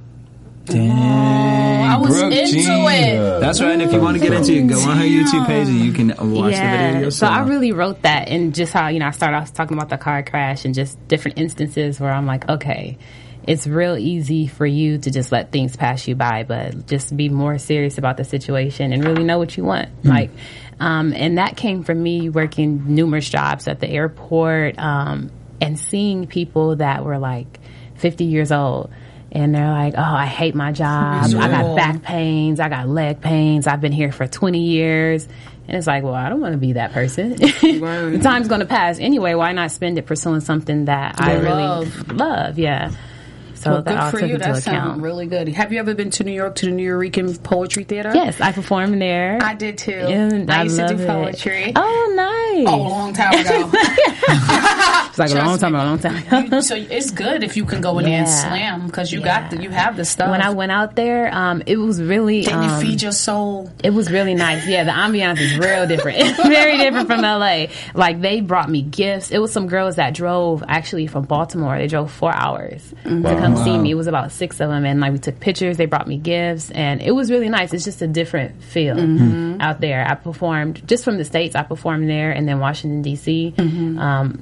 Speaker 3: Dang,
Speaker 6: I was
Speaker 3: Brooke
Speaker 6: into
Speaker 3: Jean.
Speaker 6: it.
Speaker 3: That's right. And if you want to get into it, you can go on her YouTube page and you can watch the video
Speaker 4: So
Speaker 3: yourself.
Speaker 4: I really wrote that, and just how, you know, I started off talking about the car crash and just different instances where I'm like, okay, it's real easy for you to just let things pass you by, but just be more serious about the situation and really know what you want. Mm. Like, um, and that came from me working numerous jobs at the airport, um, and seeing people that were like fifty years old. And they're like, oh, I hate my job. I got back pains. I got leg pains. I've been here for twenty years. And it's like, well, I don't want to be that person. The time's going to pass anyway. Why not spend it pursuing something that I really
Speaker 6: Love.
Speaker 4: love? Yeah. So
Speaker 6: Well,
Speaker 4: that
Speaker 6: good
Speaker 4: all
Speaker 6: for
Speaker 4: took
Speaker 6: you.
Speaker 4: into
Speaker 6: That
Speaker 4: account.
Speaker 6: sounds really good. Have you ever been to New York to the Nuyorican Poetry Theater?
Speaker 4: Yes, I performed there.
Speaker 6: I did too.
Speaker 4: And
Speaker 6: I, used to do
Speaker 4: love it.
Speaker 6: poetry.
Speaker 4: Oh, nice.
Speaker 6: Oh, a long time ago.
Speaker 4: It's like a long
Speaker 6: Trust
Speaker 4: time,
Speaker 6: me.
Speaker 4: a long time ago.
Speaker 6: So it's good if you can go in there and
Speaker 4: Yeah.
Speaker 6: slam because you
Speaker 4: Yeah.
Speaker 6: got the, you have the stuff.
Speaker 4: When I went out there, um, it was really...
Speaker 6: Didn't
Speaker 4: um,
Speaker 6: it feed your soul?
Speaker 4: It was really nice. Yeah, the ambiance is real different. It's very different from L A. Like, they brought me gifts. It was some girls that drove, actually, from Baltimore. They drove four hours to come see me. It was about six of them. And, like, we took pictures. They brought me gifts. And it was really nice. It's just a different feel
Speaker 6: Mm-hmm.
Speaker 4: out there. I performed, just from the States, I performed there. And then Washington, D C Um,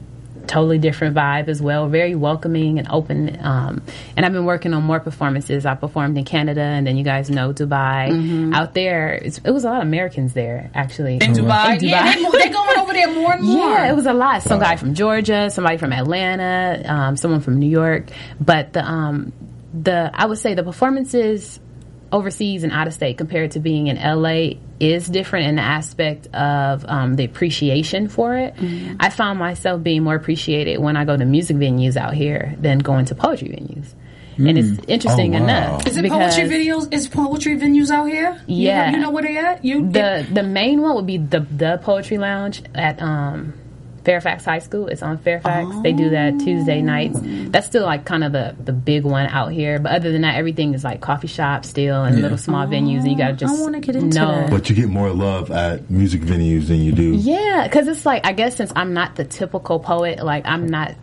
Speaker 4: totally different vibe as well. Very welcoming and open. Um, and I've been working on more performances. I performed in Canada, and then you guys know Dubai. Mm-hmm. Out there, it's, it was a lot of Americans there, actually.
Speaker 6: In Dubai?
Speaker 4: In Dubai.
Speaker 6: Yeah, they, they're going over there more and more.
Speaker 4: Yeah, it was a lot. Some guy from Georgia, somebody from Atlanta, um, someone from New York. But the, um, the I would say the performances overseas and out of state compared to being in L A is different in the aspect of um, the appreciation for it. Mm-hmm. I found myself being more appreciated when I go to music venues out here than going to poetry venues. Mm. And it's interesting
Speaker 5: oh, wow.
Speaker 4: enough.
Speaker 6: Is it poetry videos? Is poetry venues out here?
Speaker 4: Yeah.
Speaker 6: You know, you know where they at? You
Speaker 4: the
Speaker 6: it,
Speaker 4: the main one would be the the Poetry Lounge at um, Fairfax High School. It's on Fairfax. Oh. They do that Tuesday nights. That's still like kind of the, the big one out here. But other than that, everything is like coffee shops still and yeah. little small oh, venues. And you got to just
Speaker 6: I want to get into
Speaker 4: know.
Speaker 6: that.
Speaker 5: But you get more love at music venues than you do.
Speaker 4: Yeah, because it's like, I guess since I'm not the typical poet, like I'm not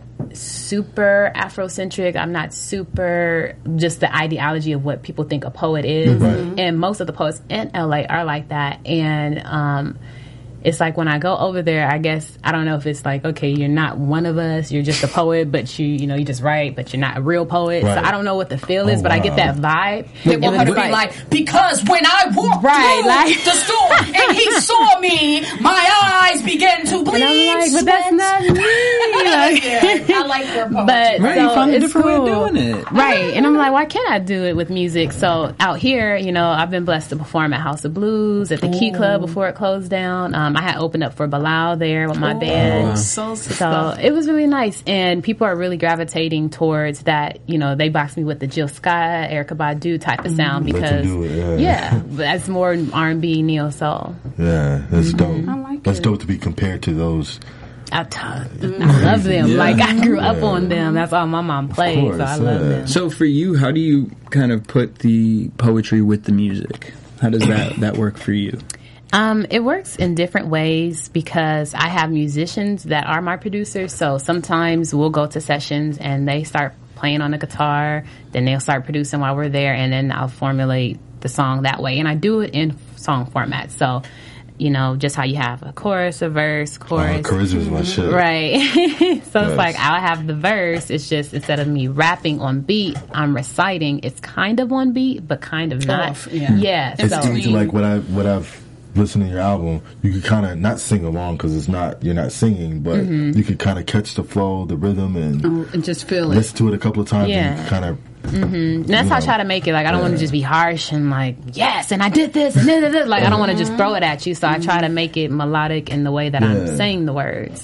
Speaker 4: super Afrocentric. I'm not super just the ideology of what people think a poet is. Mm-hmm. And most of the poets in L A are like that. And, um, it's like when I go over there, I guess, I don't know if it's like, okay, you're not one of us, you're just a poet, but you, you know, you just write, but you're not a real poet.
Speaker 5: Right.
Speaker 4: So I don't know what the feel is,
Speaker 5: oh,
Speaker 4: but
Speaker 5: wow.
Speaker 4: I get that vibe.
Speaker 6: They want her to be like, because when I walked
Speaker 4: right,
Speaker 6: through
Speaker 4: like,
Speaker 6: the store and he saw me, my eyes began to bleed.
Speaker 4: And I'm like, but that's not me. Like,
Speaker 6: yeah, I like your poetry.
Speaker 4: But
Speaker 3: right,
Speaker 4: so
Speaker 3: you found a
Speaker 4: it's
Speaker 3: different
Speaker 4: cool.
Speaker 3: way of doing it.
Speaker 4: Right. And I'm like, why can't I do it with music? So out here, you know, I've been blessed to perform at House of Blues, at the Ooh. Key Club before it closed down. Um, I had opened up for Bilal there with my
Speaker 6: oh,
Speaker 4: band.
Speaker 3: wow.
Speaker 6: So,
Speaker 4: so it was really nice. And people are really gravitating towards that, you know, they box me with the Jill Scott, Erykah Badu type of sound
Speaker 5: Let
Speaker 4: because,
Speaker 5: you do it, yeah.
Speaker 4: yeah, that's more R and B, neo soul.
Speaker 5: Yeah, that's
Speaker 4: Mm-hmm.
Speaker 5: dope.
Speaker 6: I like
Speaker 5: that's
Speaker 6: it.
Speaker 5: dope to be compared to those.
Speaker 4: I, t- I love them.
Speaker 3: Yeah.
Speaker 4: Like, I grew up
Speaker 5: Yeah.
Speaker 4: on them. That's all my mom played,
Speaker 5: course,
Speaker 4: so I love
Speaker 5: yeah.
Speaker 4: them.
Speaker 3: So for you, how do you kind of put the poetry with the music? How does that, that work for you?
Speaker 4: Um, it works in different ways because I have musicians that are my producers. So sometimes we'll go to sessions and they start playing on the guitar, then they'll start producing while we're there, and then I'll formulate the song that way. And I do it in song format. So, you know, just how you have a chorus, a verse, chorus.
Speaker 5: Oh, charisma's my shit.
Speaker 4: Right. so
Speaker 5: Yes.
Speaker 4: it's like I'll have the verse. It's just instead of me rapping on beat, I'm reciting. It's kind of on beat, but kind of not.
Speaker 6: Off, yeah.
Speaker 4: Yeah.
Speaker 5: It's
Speaker 4: so,
Speaker 5: easy, like what I what I've listened to your album. You could kind of not sing along because it's not you're not singing, but
Speaker 4: Mm-hmm.
Speaker 5: you could kind of catch the flow, the rhythm, and
Speaker 6: Oh, and just feel it.
Speaker 5: listen to it a couple of times.
Speaker 4: Yeah.
Speaker 5: And kind of.
Speaker 4: Mm-hmm. And that's how I try to make it. Like, I don't want to just be harsh and like, yes, and I did this, and da, da, da. Like, I don't want to just throw it at you. So I try to make it melodic in the way that I'm
Speaker 5: Yeah.
Speaker 4: saying the words.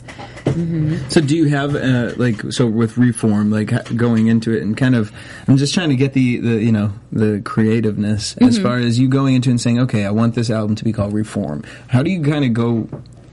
Speaker 3: So do you have uh, like so with Reform, like ha- going into it and kind of I'm just trying to get the, the you know the creativeness
Speaker 4: Mm-hmm.
Speaker 3: as far as you going into it and saying, okay, I want this album to be called Reform. How do you kind of go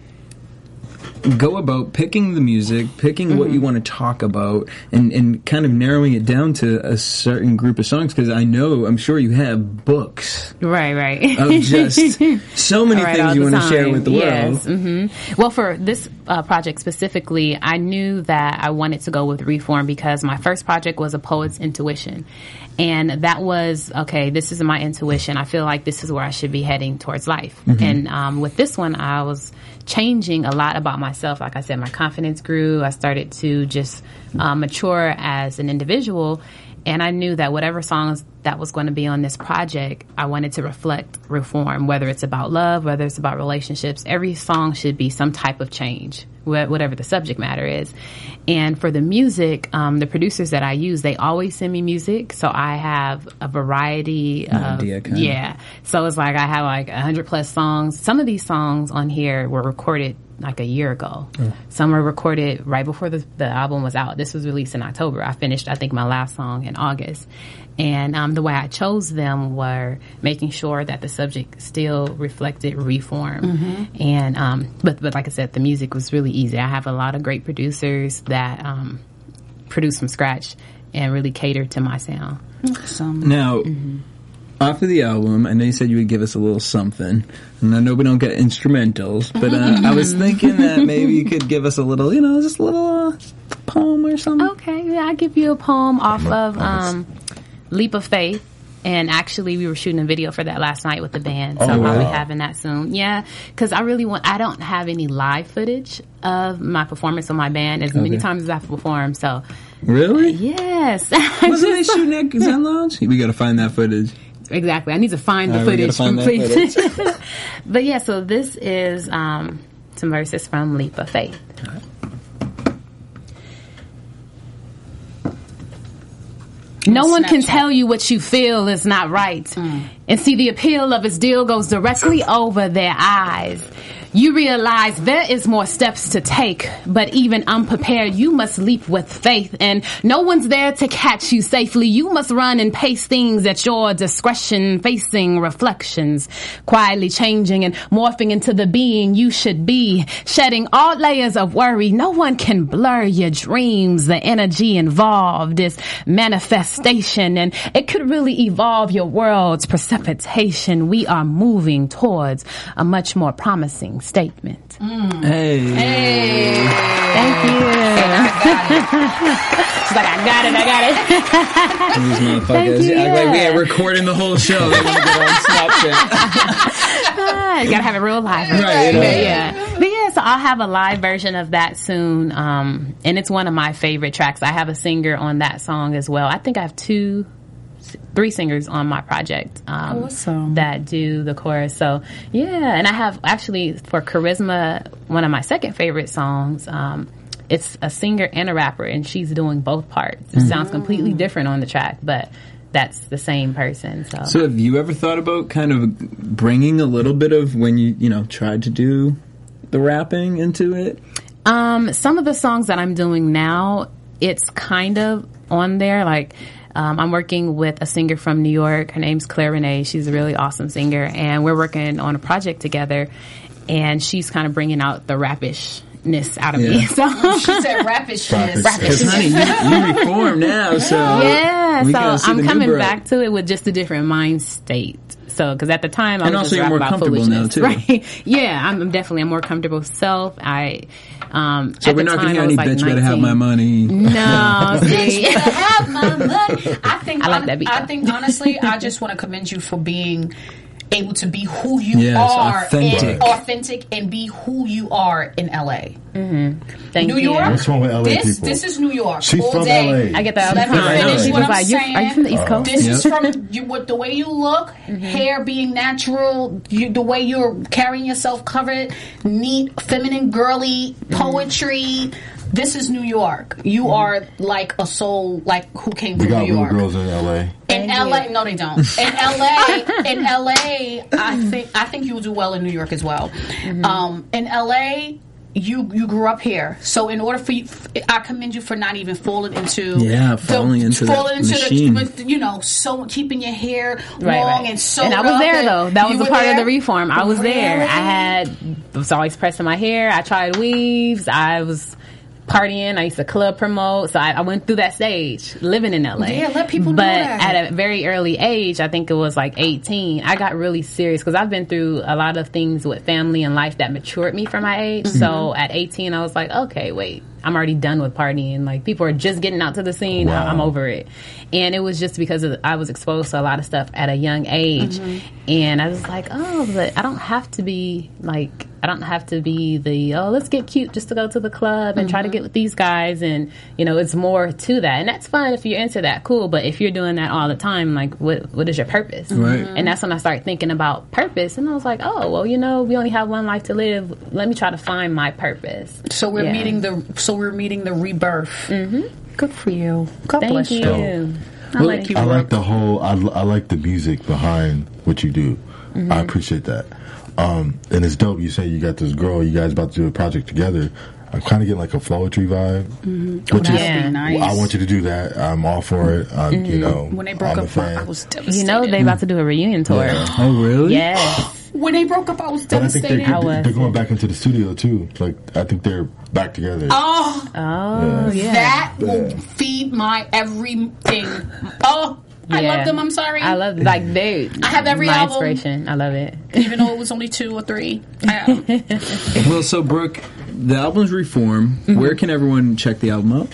Speaker 3: go about picking the music, picking mm-hmm. what you want to talk about, and, and kind of narrowing it down to a certain group of songs? Because I know, I'm sure you have books
Speaker 4: Right, right.
Speaker 3: of just so many
Speaker 4: Right,
Speaker 3: things
Speaker 4: all
Speaker 3: you
Speaker 4: the
Speaker 3: want to share
Speaker 4: time.
Speaker 3: with the
Speaker 4: Yes.
Speaker 3: world.
Speaker 4: Mm-hmm. Well, for this uh, project specifically, I knew that I wanted to go with Reform because my first project was a poet's intuition. And that was, okay, this is my intuition. I feel like this is where I should be heading towards life. Mm-hmm. And um, with this one, I was changing a lot about myself. Like I said, my confidence grew. I started to just uh, mature as an individual. And I knew that whatever songs that was going to be on this project, I wanted to reflect reform, whether it's about love, whether it's about relationships. Every song should be some type of change, wh- whatever the subject matter is. And for the music, um, the producers that I use, they always send me music. So I have a variety
Speaker 3: An
Speaker 4: of,
Speaker 3: idea, kind of.
Speaker 4: yeah. So it's like I have like a hundred plus songs. Some of these songs on here were recorded like a year ago. Oh. Some were recorded right before the, the album was out. This was released in October. I finished, I think, my last song in August. And um, the way I chose them were making sure that the subject still reflected reform. Mm-hmm. And um, but but like I said, the music was really easy. I have a lot of great producers that um, produce from scratch and really cater to my sound.
Speaker 6: Awesome.
Speaker 3: Now, mm-hmm. off of the album, I know you said you would give us a little something, and I know we don't get instrumentals, but uh, I was thinking that maybe you could give us a little, you know, just a little uh, poem or something.
Speaker 4: Okay, yeah, I'll give you a poem off of um, Leap of Faith. And actually, we were shooting a video for that last night with the band, so
Speaker 5: Oh,
Speaker 4: I'll be
Speaker 5: wow.
Speaker 4: having that soon. Yeah, because I really want. I don't have any live footage of my performance with my band as many
Speaker 3: Okay.
Speaker 4: times as I've performed. So,
Speaker 3: Really?
Speaker 4: yes,
Speaker 3: Wasn't they shooting at Zen Lounge? We got to find that footage.
Speaker 4: exactly. I need to find the
Speaker 3: All right, we gotta
Speaker 4: footage
Speaker 3: find that
Speaker 4: complete. But yeah, so this is um, some verses from Leap of Faith. No one can
Speaker 6: Snapchat.
Speaker 4: tell you what you feel is not right. And see, the appeal of his deal goes directly over their eyes. You realize there is more steps to take, but even unprepared, you must leap with faith. And no one's there to catch you safely. You must run and pace things at your discretion, facing reflections, quietly changing and morphing into the being you should be, shedding all layers of worry. No one can blur your dreams. The energy involved is manifestation, and it could really evolve your world's precipitation. We are moving towards a much more promising statement.
Speaker 3: Hey.
Speaker 4: Thank you. She's like, I got it, I got it.
Speaker 3: These motherfuckers
Speaker 4: you,
Speaker 3: act like we
Speaker 4: yeah.
Speaker 3: ain't recording the whole show. They want to get on Snapchat.
Speaker 4: Ah, you gotta have it real live.
Speaker 3: Right, you know.
Speaker 4: But yeah. But yeah, so I'll have a live version of that soon. Um, and it's one of my favorite tracks. I have a singer on that song as well. I think I have two, three singers on my project um,
Speaker 6: Awesome.
Speaker 4: that do the chorus. So yeah, and I have actually for Charisma, one of my second favorite songs. Um, it's a singer and a rapper, and she's doing both parts. It sounds completely different on the track, but that's the same person. So,
Speaker 3: So have you ever thought about kind of bringing a little bit of when you, you know, tried to do the rapping into it?
Speaker 4: um, some of the songs that I'm doing now, it's kind of on there. Like, um, I'm working with a singer from New York. Her name's Claire Renee. She's a really awesome singer, and we're working on a project together. And she's kind of bringing out the rappishness out of me.
Speaker 3: Yeah.
Speaker 4: So
Speaker 6: She said rappish.
Speaker 5: Rappish.
Speaker 3: Because honey, you, you reform now, so
Speaker 4: yeah,
Speaker 3: we
Speaker 4: so
Speaker 3: gotta see the
Speaker 4: I'm
Speaker 3: new
Speaker 4: coming
Speaker 3: bro.
Speaker 4: back to it with just a different mind state. So, because at the time I
Speaker 3: And
Speaker 4: was
Speaker 3: also
Speaker 4: just
Speaker 3: you're
Speaker 4: rapping
Speaker 3: more
Speaker 4: about
Speaker 3: comfortable now,
Speaker 4: foolishness,
Speaker 3: too.
Speaker 4: right? Yeah, I'm, I'm definitely a more comfortable self. I, um,
Speaker 3: So
Speaker 4: at
Speaker 3: we're
Speaker 4: the
Speaker 3: not
Speaker 4: time,
Speaker 3: gonna hear
Speaker 4: I
Speaker 3: any
Speaker 4: was like
Speaker 3: bitch better have my
Speaker 4: nineteen.
Speaker 3: money.
Speaker 4: No, see,
Speaker 6: have my money. I think
Speaker 4: I like that beat.
Speaker 6: I think honestly, I just want to commend you for being able to be who you
Speaker 3: Yes,
Speaker 6: are,
Speaker 3: authentic.
Speaker 6: and authentic, and be who you are in L A.
Speaker 4: thank
Speaker 6: New
Speaker 4: you.
Speaker 6: York.
Speaker 5: What's wrong with L A
Speaker 6: This
Speaker 5: people?
Speaker 6: this is New York.
Speaker 5: She's
Speaker 6: all
Speaker 5: from
Speaker 6: day.
Speaker 5: L A.
Speaker 4: I get that all the
Speaker 6: Let me
Speaker 4: time.
Speaker 3: I know.
Speaker 6: finish
Speaker 3: People's
Speaker 6: what I'm
Speaker 4: like, you,
Speaker 6: saying.
Speaker 4: are you from the East Coast?
Speaker 6: This is
Speaker 3: Yep.
Speaker 6: from you, with the way you look, hair being natural, you, the way you're carrying yourself covered, neat, feminine, girly poetry. This is New York. You are like a soul, like who came
Speaker 5: We
Speaker 6: from
Speaker 5: got
Speaker 6: New
Speaker 5: real
Speaker 6: York.
Speaker 5: girls in L A.
Speaker 6: In
Speaker 4: Thank
Speaker 6: L A,
Speaker 4: you.
Speaker 6: no, they don't. In L A, in L A, I think I think you'll do well in New York as well.
Speaker 4: Mm-hmm.
Speaker 6: Um, in L A, you you grew up here, so in order for you, I commend you for not even falling into
Speaker 3: Yeah, falling into that
Speaker 6: falling into
Speaker 3: machine.
Speaker 6: the with, you know, so keeping your hair
Speaker 4: Right,
Speaker 6: long
Speaker 4: right.
Speaker 6: and sewed
Speaker 4: And I was
Speaker 6: up
Speaker 4: there
Speaker 6: and
Speaker 4: though. That was
Speaker 6: you
Speaker 4: a
Speaker 6: were
Speaker 4: part of
Speaker 6: there?
Speaker 4: the reform. I was there.
Speaker 6: Really?
Speaker 4: I had was always pressing my hair. I tried weaves. I was partying. I used to club promote. So I, I went through that stage living in L A.
Speaker 6: Yeah, let people know
Speaker 4: But
Speaker 6: that.
Speaker 4: at a very early age, I think it was like eighteen, I got really serious because I've been through a lot of things with family and life that matured me for my age.
Speaker 6: Mm-hmm.
Speaker 4: So at eighteen, I was like, okay, wait. I'm already done with partying. Like, people are just getting out to the scene.
Speaker 5: Wow.
Speaker 4: I'm over it. And it was just because of, I was exposed to a lot of stuff at a young age. And I was like, oh, but I don't have to be, like, I don't have to be the, oh, let's get cute just to go to the club and try to get with these guys. And, you know, it's more to that. And that's fun if you're into that, cool. But if you're doing that all the time, like, what what is your purpose?
Speaker 3: Right.
Speaker 4: And that's when I started thinking about purpose. And I was like, oh, well, you know, we only have one life to live. Let me try to find my purpose.
Speaker 6: So we're
Speaker 4: Yeah.
Speaker 6: meeting the so we're meeting the rebirth. Mm-hmm. Good for you. God
Speaker 4: Thank
Speaker 6: bless
Speaker 4: you.
Speaker 6: you. I
Speaker 5: Well,
Speaker 6: like you.
Speaker 5: I
Speaker 6: Brooke.
Speaker 5: like the whole. I, I like the music behind what you do.
Speaker 6: Mm-hmm.
Speaker 5: I appreciate that. Um, and it's dope. You say you got this girl. You guys about to do a project together. I'm kind of getting like a flowetry vibe.
Speaker 6: Oh,
Speaker 5: Which
Speaker 6: that
Speaker 5: is,
Speaker 6: would be nice.
Speaker 5: I want you to do that. I'm all for it. I'm, You know,
Speaker 6: When they broke
Speaker 5: I'm a
Speaker 6: up,
Speaker 5: fan.
Speaker 6: I was devastated.
Speaker 4: You know, they about to do a reunion tour.
Speaker 5: Yeah.
Speaker 3: Oh, really?
Speaker 4: Yes.
Speaker 6: When they broke up, I was
Speaker 5: But I think
Speaker 6: devastated.
Speaker 5: they're,
Speaker 4: I was.
Speaker 5: they're going back into the studio too. Like I think they're back together.
Speaker 6: Oh,
Speaker 4: Oh, yeah.
Speaker 6: that will
Speaker 5: Yeah.
Speaker 6: feed my everything. Oh, I
Speaker 4: Yeah.
Speaker 6: love them. I'm sorry.
Speaker 4: I love like they.
Speaker 6: I have every
Speaker 4: my
Speaker 6: album.
Speaker 4: inspiration. I love it.
Speaker 6: Even though it was only two or three. I,
Speaker 3: Well, so Brooke, the album's Reform. Where can everyone check the album out?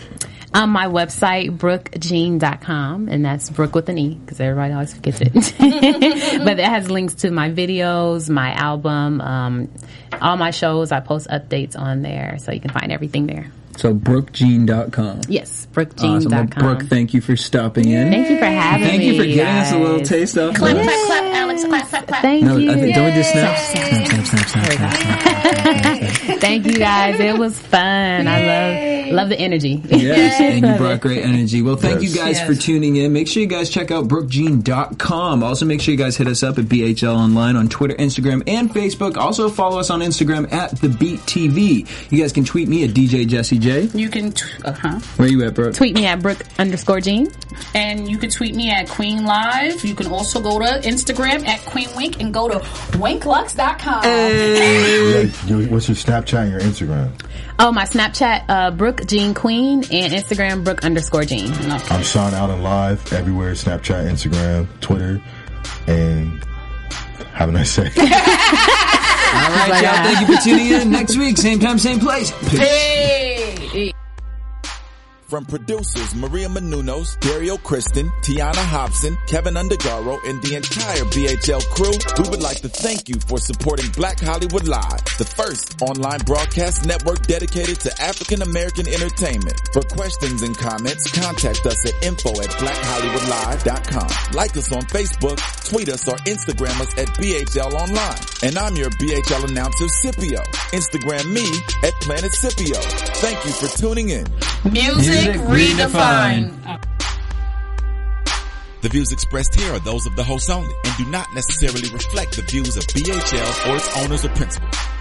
Speaker 4: On my website, brooke jean dot com, and that's Brooke with an E, because everybody always forgets it. But it has links to my videos, my album, um, all my shows. I post updates on there, so you can find everything there.
Speaker 3: So brooke jean dot com.
Speaker 4: Yes, brooke jean dot com.
Speaker 3: Awesome. Well, Brooke, thank you for stopping in.
Speaker 4: Thank you for having
Speaker 3: Thank
Speaker 4: me.
Speaker 3: you for giving
Speaker 4: guys.
Speaker 3: us a little taste of
Speaker 6: Clap,
Speaker 3: us.
Speaker 6: clap, clap, Alex. Clap, clap, clap.
Speaker 4: Thank
Speaker 3: No,
Speaker 4: you.
Speaker 3: I think, don't we do snaps? Snap, snap, snap, snap, snap, snap, snap, snap.
Speaker 4: Thank you guys. It was fun. I love love the energy.
Speaker 3: Yes, and you brought great energy. Well, thank
Speaker 5: Yes.
Speaker 3: you guys
Speaker 6: Yes.
Speaker 3: for tuning in. Make sure you guys check out brooke jean dot com. Also, make sure you guys hit us up at B H L Online on Twitter, Instagram, and Facebook. Also, follow us on Instagram at The Beat T V. You guys can tweet me at D J Jesse J.
Speaker 6: You can, t- uh-huh.
Speaker 3: Where you at, bro?
Speaker 4: Tweet me at Brooke underscore Jean.
Speaker 6: And you can tweet me at Queen Live. You can also go to Instagram at Queen Wink and go to winklux dot com.
Speaker 5: Yeah, your- what's your Snapchat and your Instagram?
Speaker 4: Oh, my Snapchat, uh, Brooke Jean Queen, and Instagram, Brooke underscore Jean.
Speaker 5: I'm Sean Allen Live everywhere: Snapchat, Instagram, Twitter, and have a nice day.
Speaker 3: All right, y'all. Thank you for tuning in. Next week, same time, same place. Peace.
Speaker 6: Hey!
Speaker 1: From producers Maria Menounos, Dario Kristen, Tiana Hobson, Kevin Undergaro, and the entire B H L crew, we would like to thank you for supporting Black Hollywood Live, the first online broadcast network dedicated to African American entertainment. For questions and comments, contact us at info at black hollywood live dot com. Like us on Facebook, tweet us, or Instagram us at B H L Online. And I'm your B H L announcer, Scipio. Instagram me at Planet Scipio. Thank you for tuning in.
Speaker 6: Music,
Speaker 3: Music
Speaker 6: redefined.
Speaker 3: redefined.
Speaker 1: The views expressed here are those of the host only and do not necessarily reflect the views of B H L or its owners or principals.